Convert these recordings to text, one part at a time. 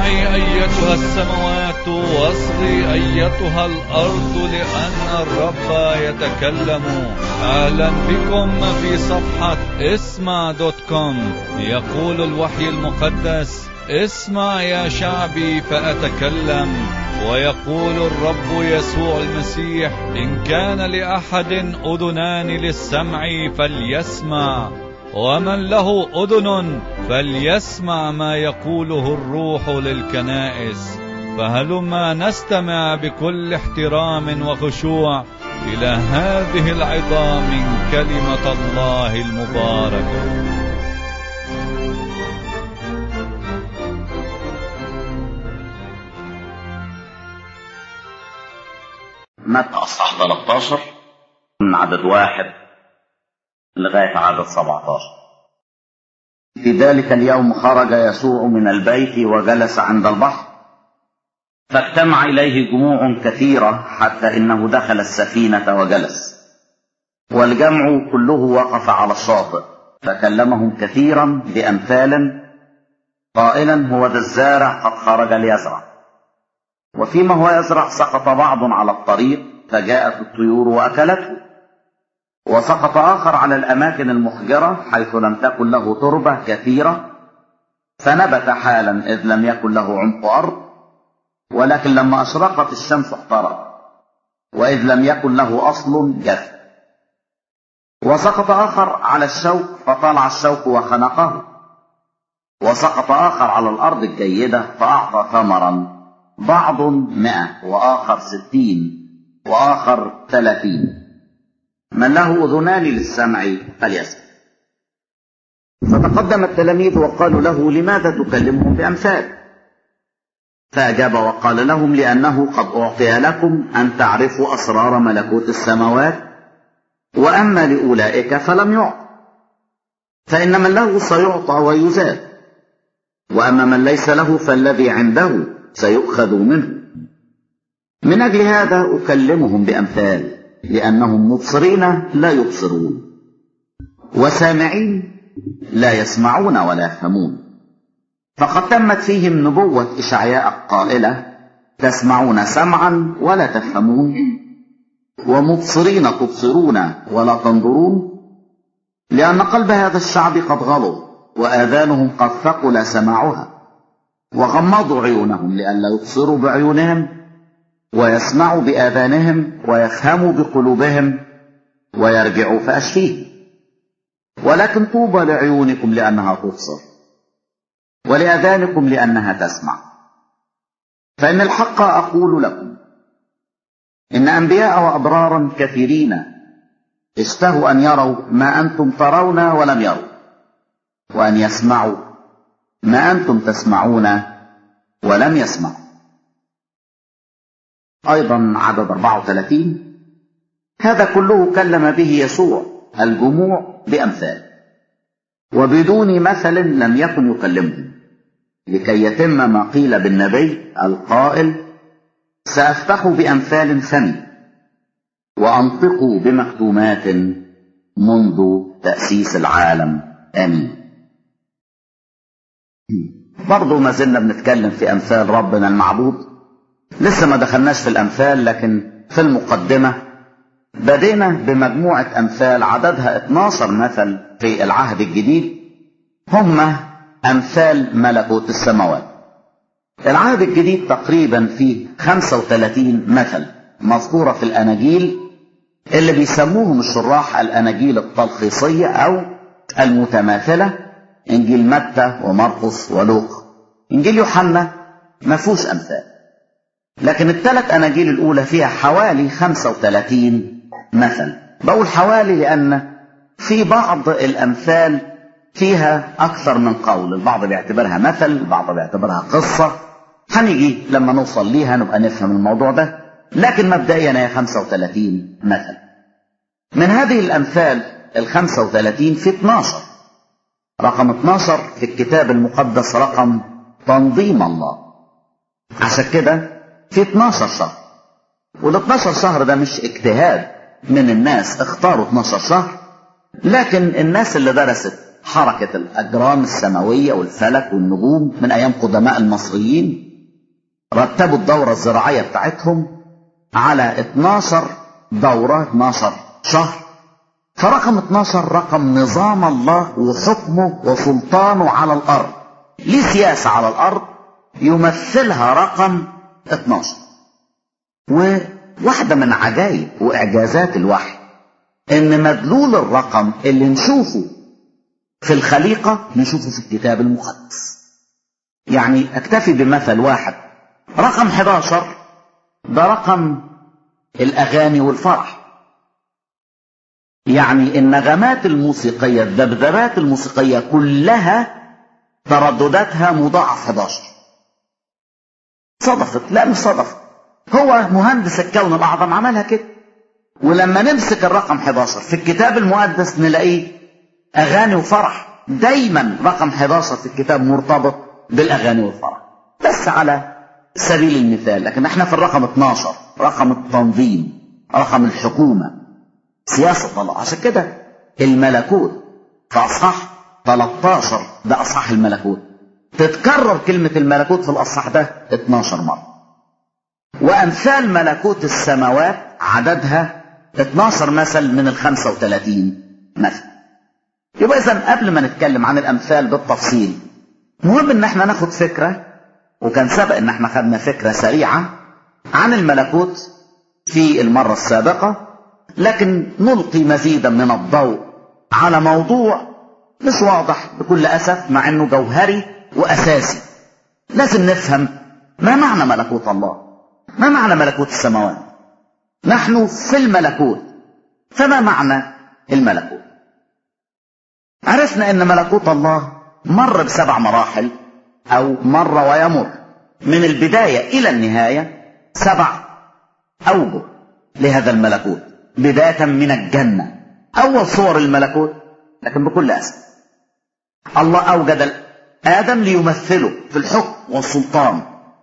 اسمعي أيتها السماوات واصغي أيتها الأرض لأن الرب يتكلم. أهلا بكم في صفحة اسمع.com. يقول الوحي المقدس: اسمع يا شعبي فأتكلم. ويقول الرب يسوع المسيح: إن كان لأحد أذنان للسمع فليسمع، ومن له أذن فليسمع ما يقوله الروح للكنائس. فهلما نستمع بكل احترام وخشوع إلى هذه العظة من كلمة الله المباركة. متى أصحاح 13 من عدد 1 لغاية عدد 17. في ذلك اليوم خرج يسوع من البيت وجلس عند البحر، فاجتمع إليه جموع كثيرة حتى إنه دخل السفينة وجلس، والجمع كله وقف على الشاطئ، فكلمهم كثيرا بأمثال قائلا: هو ذا الزارع قد خرج ليزرع، وفيما هو يزرع سقط بعض على الطريق فجاءت الطيور وأكلته، وسقط آخر على الأماكن المحجرة حيث لم تكن له تربة كثيرة، فنبت حالا إذ لم يكن له عمق أرض، ولكن لما أشرقت الشمس احترق، وإذ لم يكن له أصل جف. وسقط آخر على الشوك فطلع الشوك وخنقه، وسقط آخر على الأرض الجيدة فأعطى ثمرا، بعض 100 وآخر 60 وآخر 30. من له أذنان للسمع فليسمع. فتقدم التلاميذ وقالوا له: لماذا تكلمهم بأمثال؟ فأجاب وقال لهم: لأنه قد أعطي لكم أن تعرفوا أسرار ملكوت السماوات، وأما لأولئك فلم يعط. فإن من له سيعطى ويزاد، وأما من ليس له فالذي عنده سيؤخذ منه. من أجل هذا أكلمهم بأمثال، لأنهم مبصرين لا يبصرون، وسامعين لا يسمعون ولا يفهمون. فقد تمت فيهم نبوة إشعياء القائلة: تسمعون سمعا ولا تفهمون، ومبصرين تبصرون ولا تنظرون، لأن قلب هذا الشعب قد غلظ، وآذانهم قد ثقل سماعها، وغمضوا عيونهم لئلا يبصروا بعيونهم، ويسمعوا بآذانهم، ويفهموا بقلوبهم، ويرجعوا فأشفيهم. ولكن طوبى لعيونكم لأنها تبصر، ولآذانكم لأنها تسمع. فإن الحق أقول لكم إن أنبياء وأبرارا كثيرين اشتهوا أن يروا ما أنتم ترون ولم يروا، وأن يسمعوا ما أنتم تسمعون ولم يسمعوا. أيضا عدد 34: هذا كله كلم به يسوع الجموع بأمثال، وبدون مثل لم يكن يكلمهم، لكي يتم ما قيل بالنبي القائل: سأفتح بأمثال فمي، وأنطق بمكتومات منذ تأسيس العالم. آمين. برضو ما زلنا بنتكلم في أمثال ربنا المعبود. لسه ما دخلناش في الأمثال، لكن في المقدمة بدينا بمجموعة أمثال عددها 12 مثل في العهد الجديد، هم أمثال ملكوت السماوات. العهد الجديد تقريبا فيه 35 مثل مذكورة في الأناجيل، اللي بيسموهم الشراح الأناجيل التلخيصية أو المتماثلة: إنجيل متى ومرقس ولوقا. إنجيل يوحنا ما فيهوش أمثال، لكن الثلاث أناجيل الأولى فيها حوالي 35 مثل. بقول حوالي لأن في بعض الأمثال فيها أكثر من قول، البعض بيعتبرها مثل، البعض بيعتبرها قصة. هنيجي لما نوصل ليها نبقى نفهم الموضوع ده، لكن مبدئيا هي 35 مثل. من هذه الأمثال 35 في 12. رقم 12 في الكتاب المقدس رقم تنظيم الله، عشان كده في 12 شهر. وال 12 شهر ده مش اجتهاد من الناس اختاروا 12 شهر، لكن الناس اللي درست حركة الأجرام السماوية والفلك والنجوم من أيام قدماء المصريين. رتبوا الدورة الزراعية بتاعتهم على 12 دورة، 12 شهر. فرقم 12 رقم نظام الله وحكمه وسلطانه على الأرض، ليه سياسة على الأرض يمثلها رقم 12. وواحدة من عجائب وإعجازات الوحي إن مدلول الرقم اللي نشوفه في الخليقة نشوفه في الكتاب المقدس. يعني أكتفي بمثل واحد، رقم 11 ده رقم الأغاني والفرح. يعني النغمات الموسيقية، الذبذبات الموسيقية كلها تردداتها مضاعف 11. صدفت؟ لا مش صدفت، هو مهندس الكون الأعظم عملها كده. ولما نمسك الرقم 11 في الكتاب المقدس نلاقيه أغاني وفرح. دايما رقم 11 في الكتاب مرتبط بالأغاني والفرح، بس على سبيل المثال. لكن احنا في الرقم 12 رقم التنظيم، رقم الحكومة، سياسة الله. عشان كده الملكوت في أصحاح 13 ده أصحاح الملكوت، تتكرر كلمة الملكوت في الأصحاح ده 12 مرة. وأمثال ملكوت السماوات عددها 12 مثل من 35 مثل. يبقى إذن قبل ما نتكلم عن الأمثال بالتفصيل مهم إن احنا ناخد فكرة، وكان سبق إن احنا خدنا فكرة سريعة عن الملكوت في المرة السابقة، لكن نلقي مزيدا من الضوء على موضوع مش واضح بكل أسف مع إنه جوهري وأساسي. لازم نفهم ما معنى ملكوت الله، ما معنى ملكوت السماوات. نحن في الملكوت، فما معنى الملكوت؟ عرفنا ان ملكوت الله مر ب7 مراحل، او مر ويمر من البداية الى النهاية 7 اوجه لهذا الملكوت، بداية من الجنة اول صور الملكوت. لكن بكل اسف الله اوجد آدم ليمثله في الحكم والسلطان،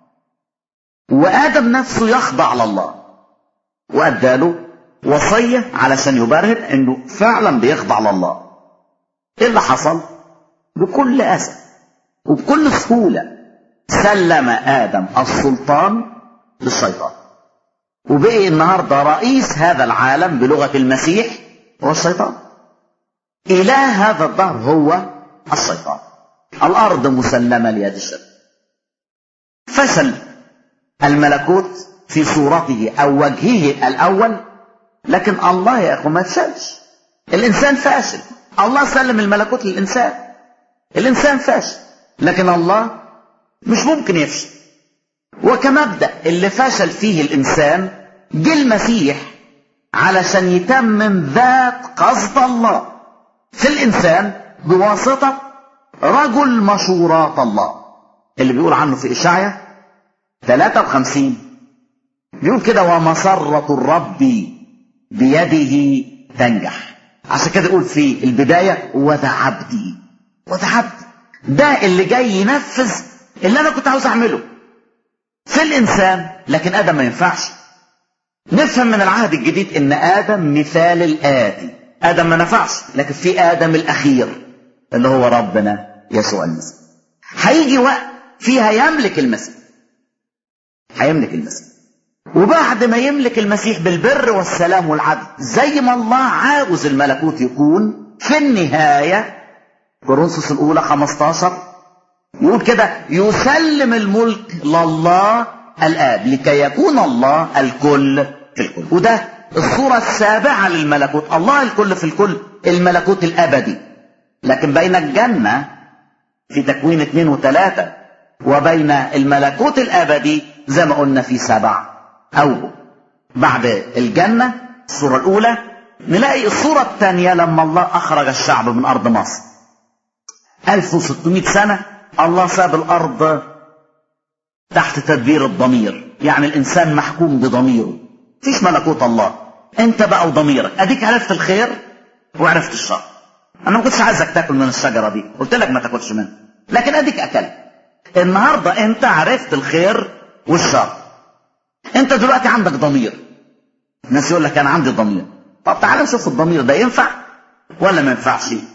وآدم نفسه يخضع لله، وأداله وصية علشان يبرهن انه فعلا بيخضع لله. ايه اللي حصل؟ بكل أسف وبكل سهولة سلم آدم السلطان للشيطان، وبقي النهاردة رئيس هذا العالم بلغة المسيح هو الشيطان. إله هذا الدهر هو الشيطان. الأرض مسلمة ليد الشر. فشل الملكوت في صورته أو وجهه الأول، لكن الله يا أخو ما فشلش. الإنسان فاشل، الله سلم الملكوت للإنسان. الإنسان فاشل لكن الله مش ممكن يفشل. وكمبدأ اللي فشل فيه الإنسان جه المسيح علشان يتمم ذات قصد الله في الإنسان بواسطة رجل مشورات الله، اللي بيقول عنه في إشعياء 53 بيقول كده: ومسرة الرب بيده تنجح. عشان كده يقول في البداية: وذا عبدي. وذا عبدي ده اللي جاي ينفذ اللي أنا كنت عاوز أعمله في الإنسان. لكن آدم ما ينفعش. نفهم من العهد الجديد إن آدم مثال الآتي. آدم ما نفعش، لكن في آدم الأخير اللي هو ربنا يسوع المسيح. هيجي وقت فيها يملك المسيح، هيملك المسيح. وبعد ما يملك المسيح بالبر والسلام والعدل زي ما الله عاوز الملكوت يكون في النهاية، كورنثوس الأولى 15 يقول كده: يسلم الملك لله الآب لكي يكون الله الكل في الكل. وده الصورة السابعة للملكوت. الله الكل في الكل، الملكوت الأبدي. لكن بين الجنة في تكوين 2 و3 وبين الملكوت الأبدي زي ما قلنا في 7 أوجه. بعد الجنة الصورة الأولى نلاقي الصورة الثانية لما الله أخرج الشعب من أرض مصر 1600 سنة. الله ساب الأرض تحت تدبير الضمير، يعني الإنسان محكوم بضميره، فيش ملكوت الله. أنت بقى وضميرك، أديك عرفت الخير وعرفت الشر. أنا ما كنتش عايزك تاكل من الشجرة دي، قلت لك ما تاكلش منها، لكن أديك أكلت. النهاردة أنت عرفت الخير والشر. أنت دلوقتي عندك ضمير. الناس يقول لك أنا عندي ضمير. طب تعال نشوف الضمير ده ينفع ولا ما ينفعش.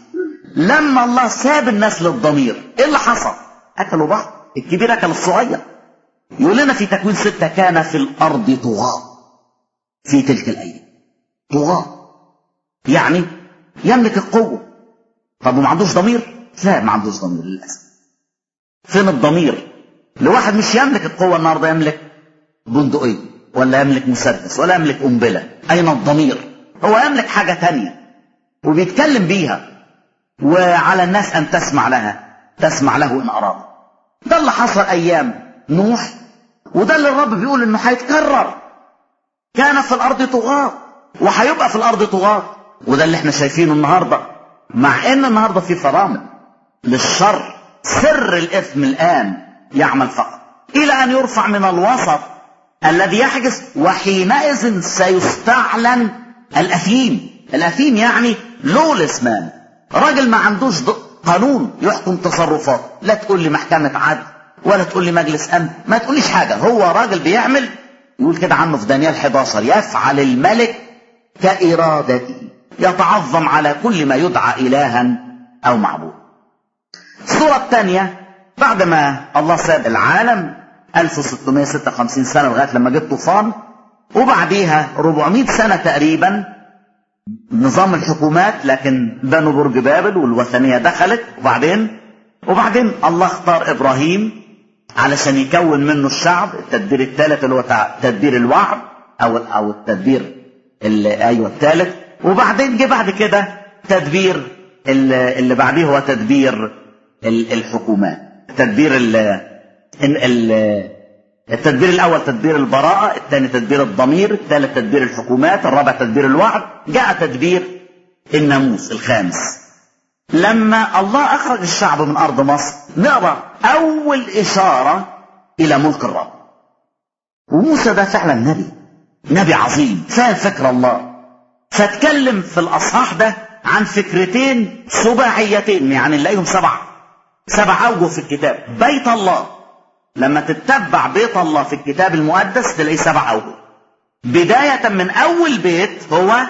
لما الله ساب الناس للضمير ايه اللي حصل؟ اكلوا بعض، الكبير اكل الصغير. يقول لنا في تكوين 6 كان في الارض طغاة في تلك الايام. طغاة يعني يملك القوة. طب وما عندوش ضمير؟ لا، ما عندوش ضمير للاسف. فين الضمير لواحد مش يملك القوة النهارده؟ يملك بندقية ولا يملك مسدس ولا يملك قنبلة. اين الضمير؟ هو يملك حاجة تانية وبيتكلم بيها، وعلى الناس ان تسمع لها، تسمع له ان اراد. ده اللي حصل ايام نوح، وده اللي الرب بيقول انه هيتكرر. كان في الارض طغاة وهيبقى في الارض طغاة، وده اللي احنا شايفينه النهارده. مع ان النهارده في فرامل للشر، سر الاثم الان يعمل فقط الى ان يرفع من الوسط الذي يحجز، وحينئذ سيستعلن الاثيم. الاثيم يعني لولس مان، راجل ما عندوش قانون يحكم تصرفاته. لا تقول لي محكمة عدل ولا تقول لي مجلس امن، ما تقوليش حاجة. هو راجل بيعمل، يقول كده عنه في دانيال 11: يفعل الملك كإرادته، يتعظم على كل ما يدعى إلها أو معبود. الصورة الثانية، بعد ما الله ساب العالم 1656 سنة لغاية لما جه طوفان، وبعديها 400 سنة تقريبا نظام الحكومات، لكن بنوا برج بابل والوثنية دخلت. وبعدين الله اختار إبراهيم علشان يكون منه الشعب. التدبير الثالث اللي هو تدبير الوعد أو التدبير الثالث. وبعدين جه بعد كده تدبير اللي بعديه هو تدبير الحكومات. التدبير الاول تدبير البراءة، الثاني تدبير الضمير، الثالث تدبير الحكومات، الرابع تدبير الوعد. جاء تدبير الناموس الخامس. لما الله اخرج الشعب من ارض مصر، نقرا اول اشارة الى ملك الرب. وموسى ده فعلا نبي عظيم، فاهم فكر الله. فاتكلم في الاصحاح ده عن فكرتين سباعيتين، يعني نلاقيهم سبع اوجه في الكتاب. بيت الله، لما تتبع بيت الله في الكتاب المقدس تلاقيه 7 اوجه. بداية من اول بيت هو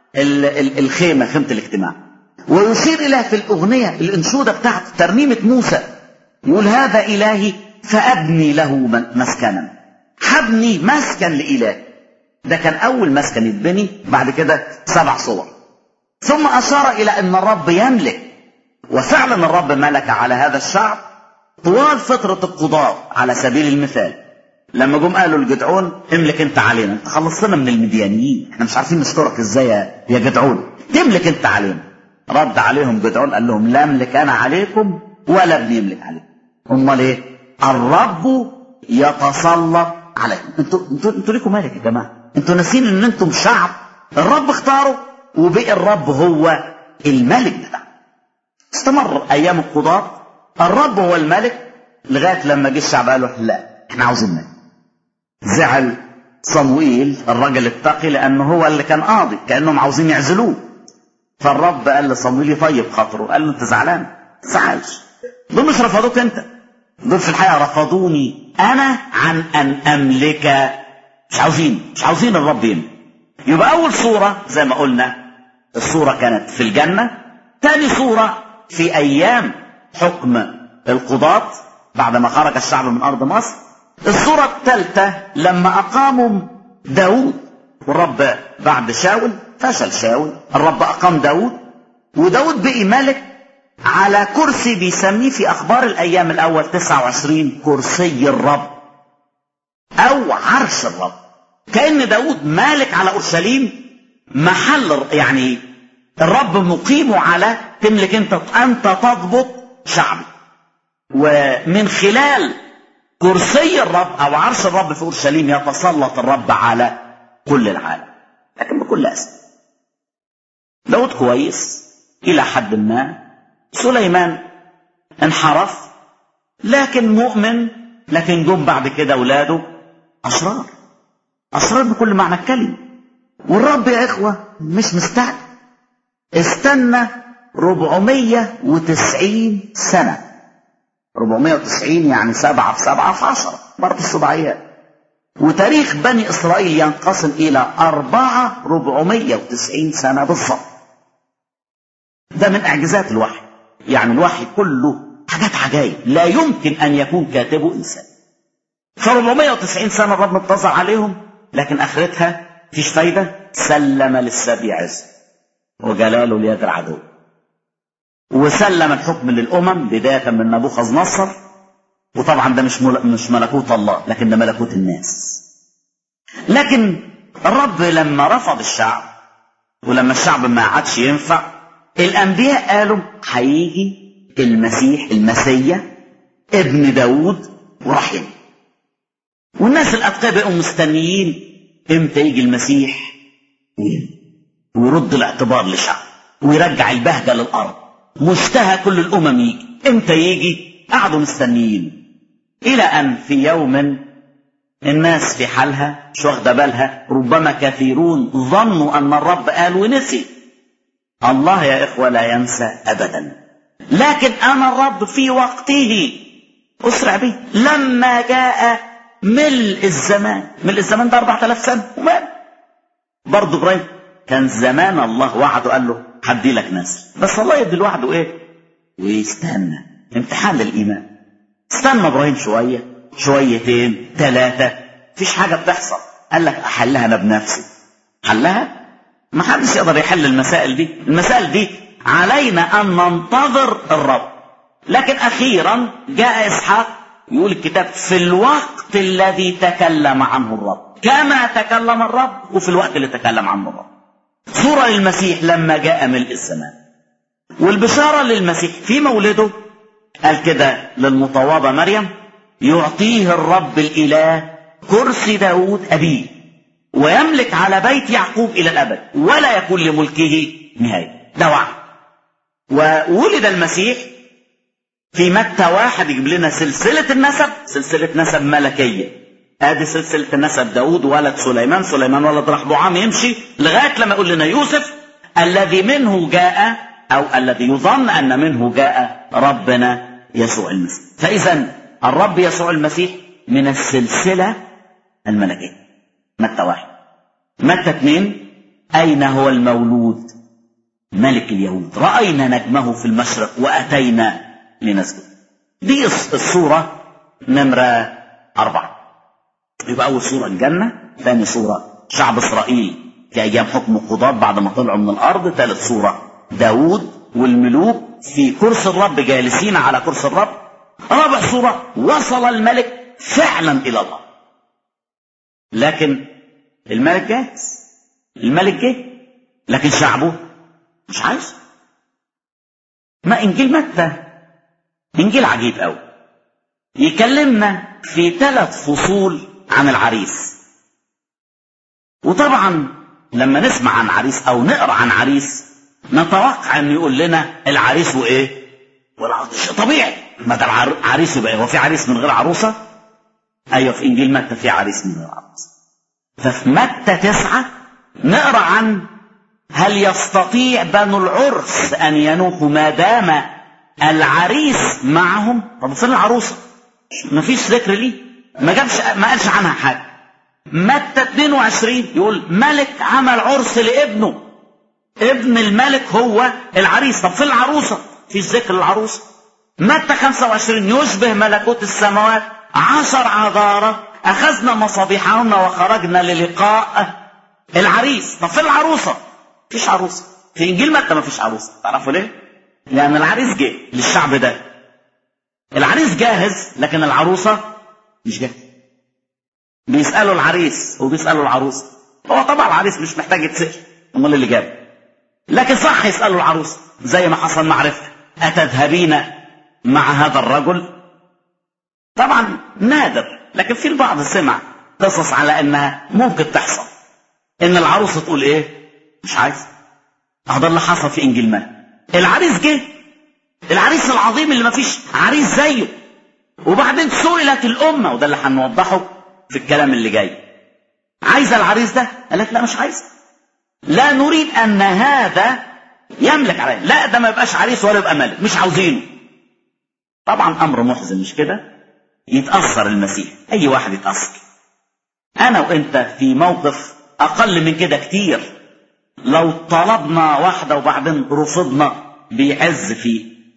الخيمة، خيمة الاجتماع. ويشير اليه في الاغنية الانشودة بتاعت ترنيمة موسى، يقول: هذا الهي فابني له مسكنا. حبني مسكن لإله. ده كان اول مسكن يتبني، بعد كده 7 صور. ثم اشار الى ان الرب يملك، وفعلا الرب ملك على هذا الشعب طوال فترة القضاء. على سبيل المثال لما جم قالوا لجدعون: املك انت علينا، انت خلصتنا من المديانيين، احنا مش عارفين نشكرك ازاي يا جدعون، تملك انت علينا. رد عليهم جدعون قال لهم: لا املك انا عليكم ولا ابني يملك عليكم. امال ايه؟ الرب يتسلط عليكم. انتوا ليكم مالك يا جماعه؟ انتوا ناسين ان انتم شعب الرب اختاره، وبقي الرب هو الملك بتاعه. استمر ايام القضاء، الرب هو الملك، لغايه لما جه الشعب قالوا: لا احنا عاوزين ملك. زعل صموئيل الرجل التقي لانه هو اللي كان قاضي، كانهم عاوزين يعزلوه. فالرب قال لصموئيل يطيب خاطره، قال له: انت زعلان؟ ما تزعلش، دول مش رفضوك انت، دول في الحقيقه رفضوني انا عن ان املك. مش عاوزين الرب يملك. يبقى اول صوره زي ما قلنا الصوره كانت في الجنه. ثاني صوره في ايام حكم القضاة بعد ما خرج الشعب من ارض مصر. الصوره الثالثه لما اقاموا داود، والرب بعد شاول فشل شاول، الرب اقام داود، وداود بقي ملك على كرسي بيسميه في اخبار الايام الاول 29 كرسي الرب او عرش الرب. كأن داود مالك على اورشليم، محل يعني الرب مقيمه على تملك انت تضبط شعبي. ومن خلال كرسي الرب او عرش الرب في اورشليم يتسلط الرب على كل العالم. لكن بكل اسف داود كويس الى حد ما، سليمان انحرف لكن مؤمن، لكن جم بعد كده اولاده اشرار بكل معنى الكلمه. والرب يا اخوه مش مستعجل، استنى 490 سنه. 490 يعني 7 في 7 في 10، برضه السبعيات. وتاريخ بني اسرائيل ينقسم الى 490 سنه بالضبط. ده من اعجازات الوحي. يعني الوحي كله حاجات عجائب لا يمكن أن يكون كاتبه إنسان. في 490 سنة الرب انتظر عليهم، لكن آخرتها فيش فايدة. سلم للسبي عز وجلاله ليد العدو، وسلم الحكم للأمم بداية من نبوخذ نصر. وطبعا ده مش ملكوت الله، لكن ده ملكوت الناس. لكن الرب لما رفض الشعب، ولما الشعب ما عادش ينفع، الأنبياء قالوا هيجي المسيح ابن داود ورحيم. والناس الأتقياء بقوا مستنيين امتى يجي المسيح ويرد الاعتبار للشعب ويرجع البهجة للأرض. مشتهى كل الأمم يجي، امتى يجي؟ قعدوا مستنيين، إلى أن في يوم الناس في حالها مش واخده بالها، ربما كثيرون ظنوا أن الرب قال ونسي. الله يا إخوة لا ينسى أبدا، لكن أنا الرب في وقته أسرع به. لما جاء ملء الزمان ده 4000 سنة ومال. برضه إبراهيم كان زمان الله وعده، قال له هدي لك نسل، بس الله يدي لوحده إيه؟ ويستنى. امتحان للإيمان. استنى إبراهيم شوية، شويتين، 3، مفيش حاجة بتحصل. قال لك أحلها أنا بنفسي. حلها؟ ما حدش يقدر يحل المسائل دي علينا أن ننتظر الرب. لكن أخيرا جاء إسحاق، يقول الكتاب في الوقت الذي تكلم عنه الرب، كما تكلم الرب وفي الوقت اللي تكلم عنه الرب. صورة للمسيح لما جاء ملء الزمان، والبشارة للمسيح في مولده. قال كده للمطوبة مريم: يعطيه الرب الإله كرسي داود أبيه، ويملك على بيت يعقوب إلى الأبد، ولا يكون لملكه نهاية. ده وعد. وولد المسيح في متى 1 يجيب لنا سلسلة نسب ملكية. ادي سلسلة النسب: داود ولد سليمان ولد رحبعام، يمشي لغاية لما يقول لنا يوسف الذي منه جاء، أو الذي يظن أن منه جاء ربنا يسوع المسيح. فإذا الرب يسوع المسيح من السلسلة الملكية. متى 1. متى 2: أين هو المولود ملك اليهود؟ رأينا نجمه في المشرق وأتينا لنسجد. دي الصورة نمرة 4. يبقى أول صورة الجنة، ثاني صورة شعب إسرائيل في أيام حكم القضاة بعد ما طلعوا من الأرض، ثالث صورة داود والملوك في كرسي الرب جالسين على كرسي الرب، رابع صورة وصل الملك فعلا إلى الله. لكن الملك جاهز، الملك جه، لكن شعبه مش عايز. ما إنجيل متى إنجيل عجيب قوي، يكلمنا في 3 فصول عن العريس. وطبعا لما نسمع عن عريس أو نقرأ عن عريس نتوقع أن يقول لنا العريس وإيه والعروس. طبيعي، ما ده عريس يبقى هو في عريس من غير عروسة؟ أيوة، في إنجيل متى في عريس من غير عروسة. ففي متى 9 نقرأ عن هل يستطيع بنو العرس أن ينوحوا ما دام العريس معهم؟ طب فين العروسة؟ ما فيش ذكر ليه، ما قالش عنها حاجة. متى 22 يقول ملك عمل عرس لابنه، ابن الملك هو العريس. طب فين العروسة؟ في ذكر العروسة. متى 25 يشبه ملكوت السماوات 10 عذارى أخذنا مصابيحهن وخرجنا للقاء العريس. طب فين العروسة؟ فيش عروسة. في إنجيل متى ما فيش عروسة. تعرفوا ليه؟ لأن العريس جه للشعب ده. العريس جاهز لكن العروسة مش جاهز. بيسألوا العريس وبيسألوا العروسة. هو طبعا العريس مش محتاج يتسأل، امال اللي جاب. لكن صح يسألوا العروسة زي ما حصل مع رفقة: أتذهبين مع هذا الرجل؟ طبعا نادر، لكن في البعض سمع قصص على انها ممكن تحصل، ان العروسة تقول ايه؟ مش عايز. هذا اللي حصل في انجيل متى. العريس جه، العريس العظيم اللي ما فيش عريس زيه. وبعدين سئلت الامة، وده اللي هنوضحه في الكلام اللي جاي: عايزة العريس ده؟ قالت لا مش عايزة، لا نريد ان هذا يملك علينا، لا ده ما يبقاش عريس ولا يبقى ملك، مش عاوزينه. طبعا امر محزن مش كده؟ يتأثر المسيح، اي واحد يتأثر. انا وانت في موقف اقل من كده كتير. لو طلبنا واحدة وبعدين رفضنا بيعز في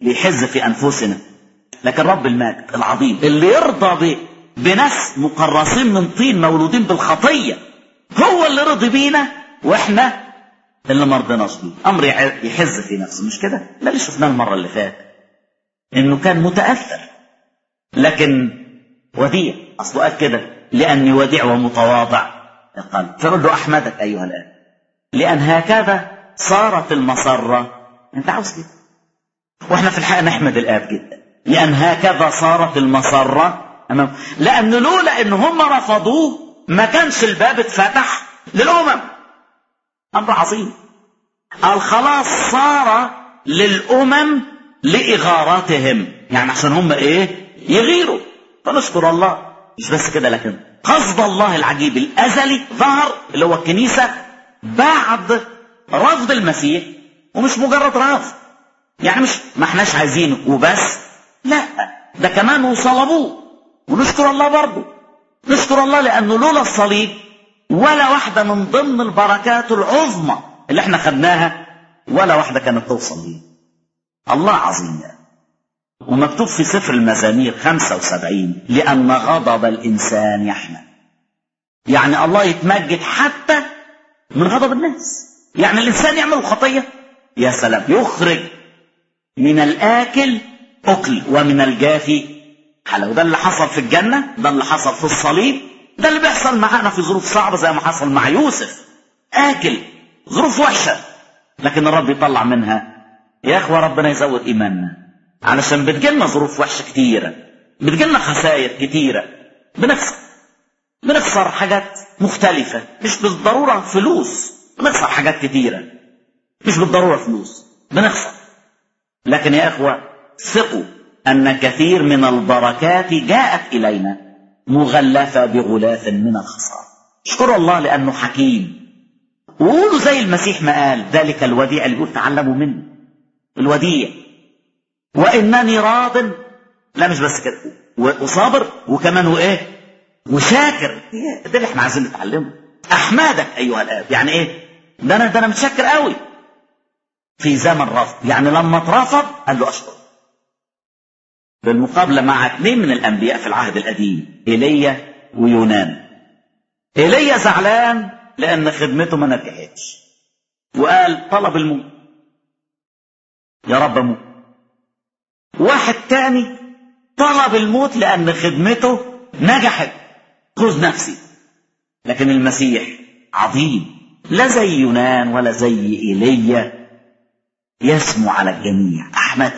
بيحز في أنفسنا. لكن رب المجد العظيم اللي يرضى بناس مقرصين من طين مولودين بالخطية هو اللي رضي بينا، واحنا اللي مرضناش بيه. امر يحز في نفسه، مش كده؟ ده اللي شفناه المرة اللي فاتت، انه كان متأثر لكن وديع. اصله قال كده لاني وديع ومتواضع القلب. فرد احمدك ايها الاب لان هكذا صارت المسرة. انت عاوز كده، واحنا في الحقيقة نحمد الاب جدا لان هكذا صارت المسرة امامه. لان لولا ان هم رفضوه ما كانش الباب اتفتح للامم. امر عظيم. الخلاص صار للامم لاغارتهم، يعني عشان هم يغيروا. فنشكر الله. مش بس كده، لكن قصد الله العجيب الازلي ظهر، اللي هو الكنيسة بعد رفض المسيح. ومش مجرد رفض، يعني مش ما احناش عايزينه وبس، لا، ده كمان وصلبوه. ونشكر الله برضه، نشكر الله لانه لولا الصليب ولا واحدة من ضمن البركات العظمى اللي احنا خدناها ولا واحدة كانت توصل ليه. الله عظيم يعني. ومكتوب في سفر المزامير 75 لأن غضب الإنسان يحمل. يعني الله يتمجد حتى من غضب الناس. يعني الإنسان يعمل خطية، يا سلام، يخرج من الآكل أكل ومن الجافي حلو. ده اللي حصل في الجنة، ده اللي حصل في الصليب، ده اللي بيحصل معانا في ظروف صعبة زي ما حصل مع يوسف. آكل ظروف وحشة لكن الرب يطلع منها. يا أخوة ربنا يزود إيماننا، علشان بتجيلنا ظروف وحشة كتيرة، بتجيلنا خسائر كتيرة، بنخسر حاجات مختلفة، مش بالضرورة فلوس، بنخسر حاجات كتيرة مش بالضرورة فلوس بنخسر. لكن يا أخوة ثقوا أن كثير من البركات جاءت إلينا مغلفة بغلاف من الخسارة. اشكروا الله لأنه حكيم. وقولوا زي المسيح ما قال، ذلك الوديع اللي بيقول تعلموا منه، الوديع وإنني راض. لا مش بس كده، وصابر وكمان وشاكر. ده اللي احنا عايزين نتعلمه. أحمدك أيها الآب، يعني ده أنا متشكر قوي في زمن رفض. يعني لما اترفض قال له أشكر. بالمقابلة مع 2 من الأنبياء في العهد القديم، إيليا ويونان. إيليا زعلان لأن خدمته ما نجحتش وقال طلب الموت، يا رب موت. واحد تاني طلب الموت لأن خدمته نجحت، خذ نفسي. لكن المسيح عظيم، لا زي يونان ولا زي إيليا، يسمو على الجميع. أحمد.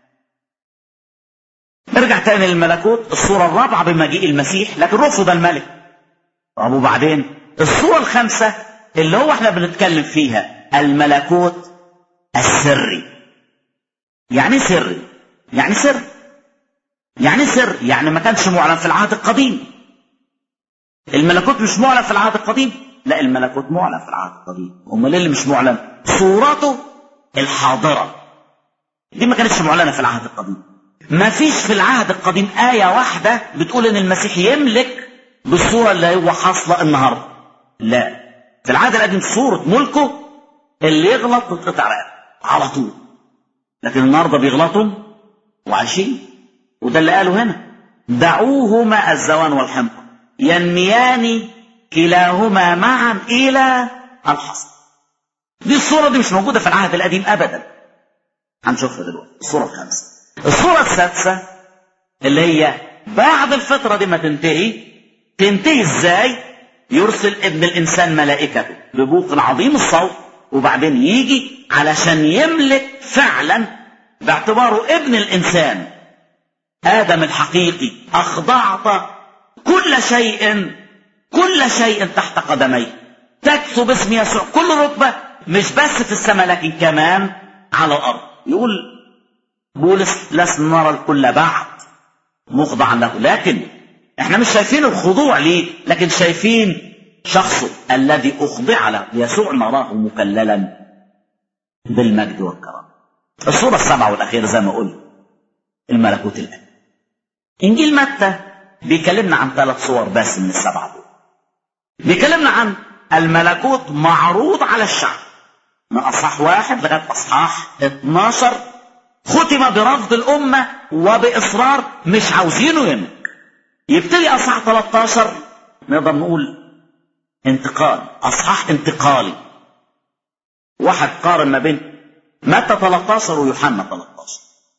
نرجع تاني للملكوت، الصورة الرابعة بمجيء المسيح، لكن رفض الملك. طب وبعدين الصورة الخامسة اللي هو احنا بنتكلم فيها، الملكوت السري. يعني سري، يعني سر، يعني سر، يعني ما كانش معلن في العهد القديم. الملكوت مش معلن في العهد القديم، لا الملكوت معلن في العهد القديم. امال اللي مش معلن؟ صورته الحاضرة دي ما كانتش معلنة في العهد القديم. ما فيش في العهد القديم آية واحدة بتقول ان المسيح يملك بالصورة اللي هو حاصلة النهاردة. لا، في العهد القديم صورة ملكه اللي يغلط تتقطع على طول. لكن النهاردة بيغلطوا وعايشين. وده اللي قاله هنا، دعوهما الزوان والحمق ينميان كلاهما معا إلى الحصد. دي الصورة دي مش موجودة في العهد القديم أبدا. هنشوفها دلوقتي. الصورة الخامسة. الصورة السادسة اللي هي بعد الفترة دي ما تنتهي ازاي؟ يرسل ابن الإنسان ملائكته ببوق عظيم الصوت، وبعدين يجي علشان يملك فعلا باعتباره ابن الإنسان. آدم الحقيقي أخضعت كل شيء تحت قدميه، تكتب اسم يسوع كل رتبة، مش بس في السماء لكن كمان على الأرض. يقول بولس لسنا نرى الكل بعد مخضعا له، لكن احنا مش شايفين الخضوع ليه، لكن شايفين شخصه الذي أخضع له. يسوع نراه مكللا بالمجد والكرامة. الصورة السابعة والأخيرة زي ما قلت، الملكوت الآن. إنجيل متى بيكلمنا عن 3 صور بس من ال7 دول. بيكلمنا عن الملكوت معروض على الشعب من أصحاح 1 لغاية أصحاح 12 ختم برفض الأمة وبإصرار مش عاوزينه يملك. يبتدي أصحاح 13 نقدر نقول انتقال، أصحاح انتقالي. واحد قارن ما بين متى 13 ويوحنا 13.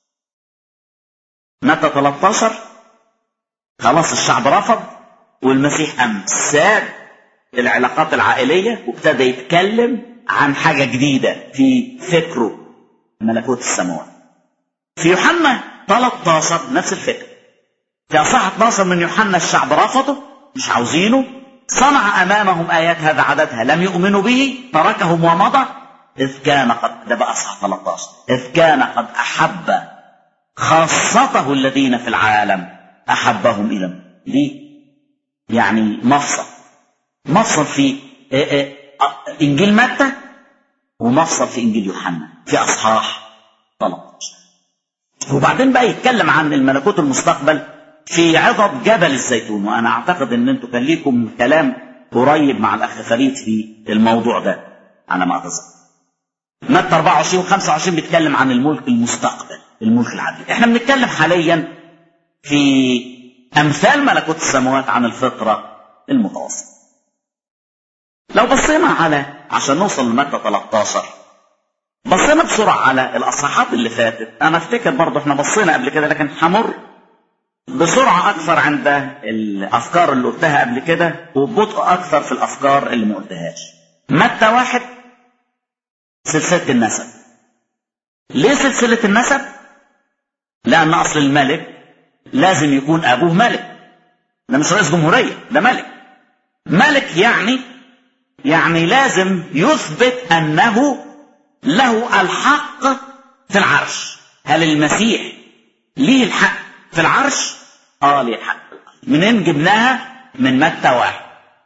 متى 13 خلاص الشعب رفض والمسيح قام ساد العلاقات العائلية وابتدى يتكلم عن حاجة جديدة في فكره، ملكوت السماوات. في يوحنا 13 نفس الفكرة. في أصحاح 12 من يوحنا الشعب رفضه مش عاوزينه، صنع أمامهم آيات هذا عددها لم يؤمنوا به، تركهم ومضى، إذ كان قد، ده بقى أصحاح 13، إذ كان قد أحب خاصته الذين في العالم أحبهم إلى. ليه؟ يعني مفصل في إنجيل متى ومفصل في إنجيل يوحنا في أصحاح 13. وبعدين بقى يتكلم عن الملكوت المستقبل في عظة جبل الزيتون. وأنا أعتقد أن أنتم كان ليكم كلام قريب مع الأخ فريد في الموضوع ده على ما أتذكر. متى 24 و25 بيتكلم عن الملك المستقبل، الملك العدل. احنا بنتكلم حاليا في أمثال ملكوت السماوات عن الفطرة المتوسطة. لو بصينا على، عشان نوصل لمتى 13، بصينا بسرعة على الأصحاحات اللي فاتت. أنا أفتكر برضه احنا بصينا قبل كده، لكن همر بسرعة أكثر عند الأفكار اللي قلتها قبل كده وببطء أكثر في الأفكار اللي ما قلتهاش. متى 1 سلسلة النسب. ليه سلسلة النسب؟ لأن أصل الملك لازم يكون أبوه ملك. ده مش رئيس جمهورية، ده ملك. ملك يعني لازم يثبت أنه له الحق في العرش. هل المسيح ليه الحق في العرش؟ ليه الحق في العرش. منين جبناها؟ من متى 1.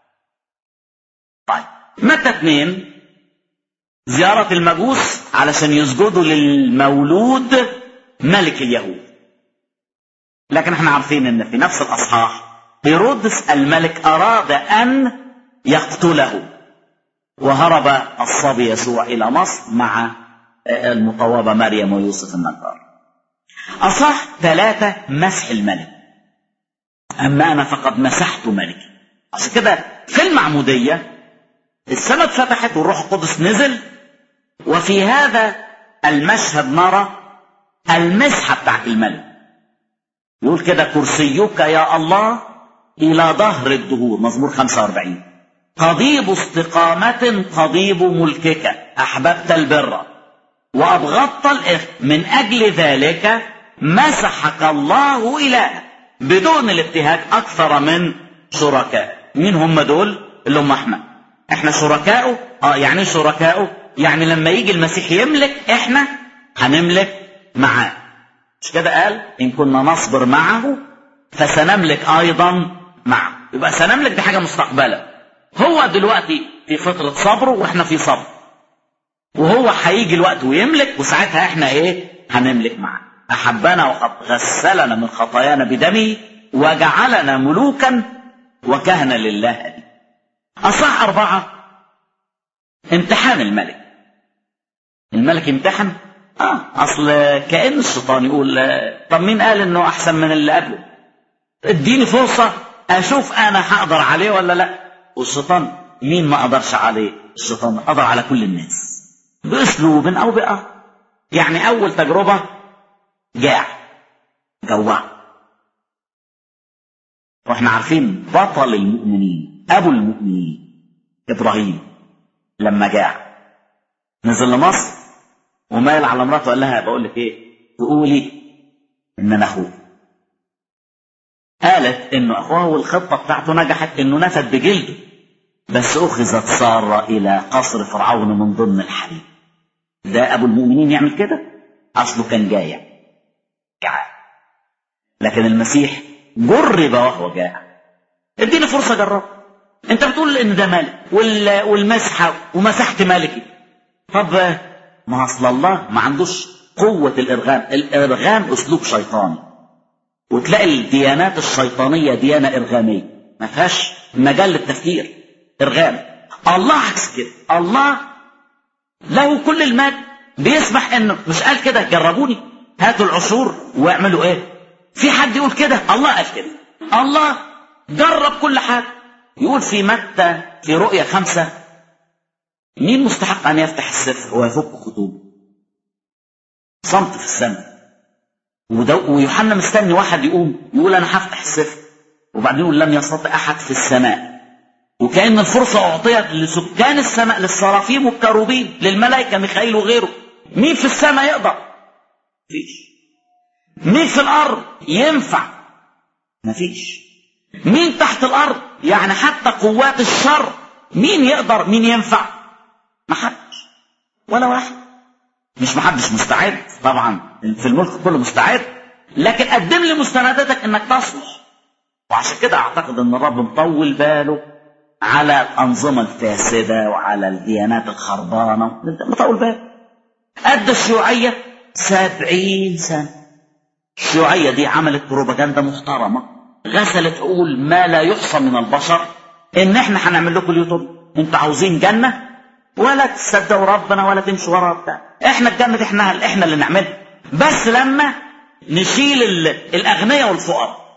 طيب متى 2 زيارة المجوس علشان يسجدوا للمولود ملك اليهود. لكن احنا عارفين ان في نفس الأصحاح هيرودس الملك أراد أن يقتله، وهرب الصبي يسوع إلى مصر مع المطوبة مريم ويوسف النجار. أصحاح 3 مسح الملك. أما أنا فقد مسحت ملكي. عشان كده في المعمودية السماء اتفتحت والروح القدس نزل، وفي هذا المشهد نرى المسحة بتاعت الملك. يقول كده كرسيك يا الله إلى ظهر الدهور، مزمور 45. قضيب استقامة قضيب ملكك، أحببت البر وأبغضت الإثم، من أجل ذلك مسحك الله إلهك بدون الابتهاج أكثر من شركاء. مين هم دول؟ اللي هم احنا شركاؤه. يعني شركاؤه يعني لما يجي المسيح يملك احنا هنملك معاه. مش كده قال إن كنا نصبر معه فسنملك أيضا معه. يبقى سنملك دي حاجة مستقبلة. هو دلوقتي في فترة صبره واحنا في صبر، وهو هيجي الوقت ويملك، وساعتها احنا هنملك معاه. أحبنا وقد غسلنا من خطايانا بدمه وجعلنا ملوكا وكهنة لله أبي. أصح 4 امتحان الملك. الملك امتحن. أصل كأن الشيطان يقول طب مين قال إنه أحسن من اللي قبله؟ اديني فرصة أشوف أنا هقدر عليه ولا لا. والشيطان مين ما قدرش عليه؟ الشيطان قدر على كل الناس بأسلوب أو بآخر. يعني أول تجربة جوع. واحنا عارفين بطل المؤمنين أبو المؤمنين إبراهيم لما جاع نزل لمصر ومال على مراته وقال لها بقول لك تقولي إن أنا أخوه. قالت إنه أخوه والخطة بتاعته نجحت، إنه نفد بجلده، بس أخذت سارة إلى قصر فرعون من ضمن الحريم. ده أبو المؤمنين يعمل كده؟ أصله كان جاع. لكن المسيح جرب وهو جاع. اديني فرصة جرب. انت بتقول ان ده ملك والمسحة ومسحت ملكي. طب ما اصل الله ما عندوش قوة الارغام. الارغام اسلوب شيطاني، وتلاقي الديانات الشيطانية ديانة ارغامية ما فيهاش مجال للتفكير. ارغام. الله عكس كده. الله له كل المجد، بيسمح انه مش قال كده جربوني. هاتوا العشور واعملوا ايه. في حد يقول كده؟ الله قال كده. الله جرب كل حاجة. يقول في متى في رؤيا 5 مين مستحق ان يفتح السفر ويفك خطوبه؟ صمت في السماء. ويوحنا مستني واحد يقوم يقول انا هفتح السفر، وبعدين يقول لم يستطع احد في السماء. وكأن الفرصة اعطيت لسكان السماء، للصرافيم والكروبين، للملائكة ميخائيل وغيره. مين في السماء يقدر؟ مفيش. مين في الارض ينفع؟ مفيش. مين تحت الارض؟ يعني حتى قوات الشر مين يقدر؟ مين ينفع؟ محدش ولا واحد. مش محدش مستعد طبعا، في الملك كله مستعد، لكن قدم لي مستنداتك انك تصلح. وعشان كده اعتقد ان الرب مطول باله على الانظمه الفاسده وعلى الديانات الخربانه، مطول باله. ادى الشيوعيه 70 سنه. الشيوعيه دي عملت بروباجندا محترمه، غسلت عقول ما لا يحصى من البشر، ان احنا هنعمل لكم اليوتيوب، انتوا عاوزين جنه ولا تصدقوا ربنا ولا تمشوا ورا بتاع، احنا الجنه دي احنا اللي نعملها، بس لما نشيل الاغنياء والفقراء.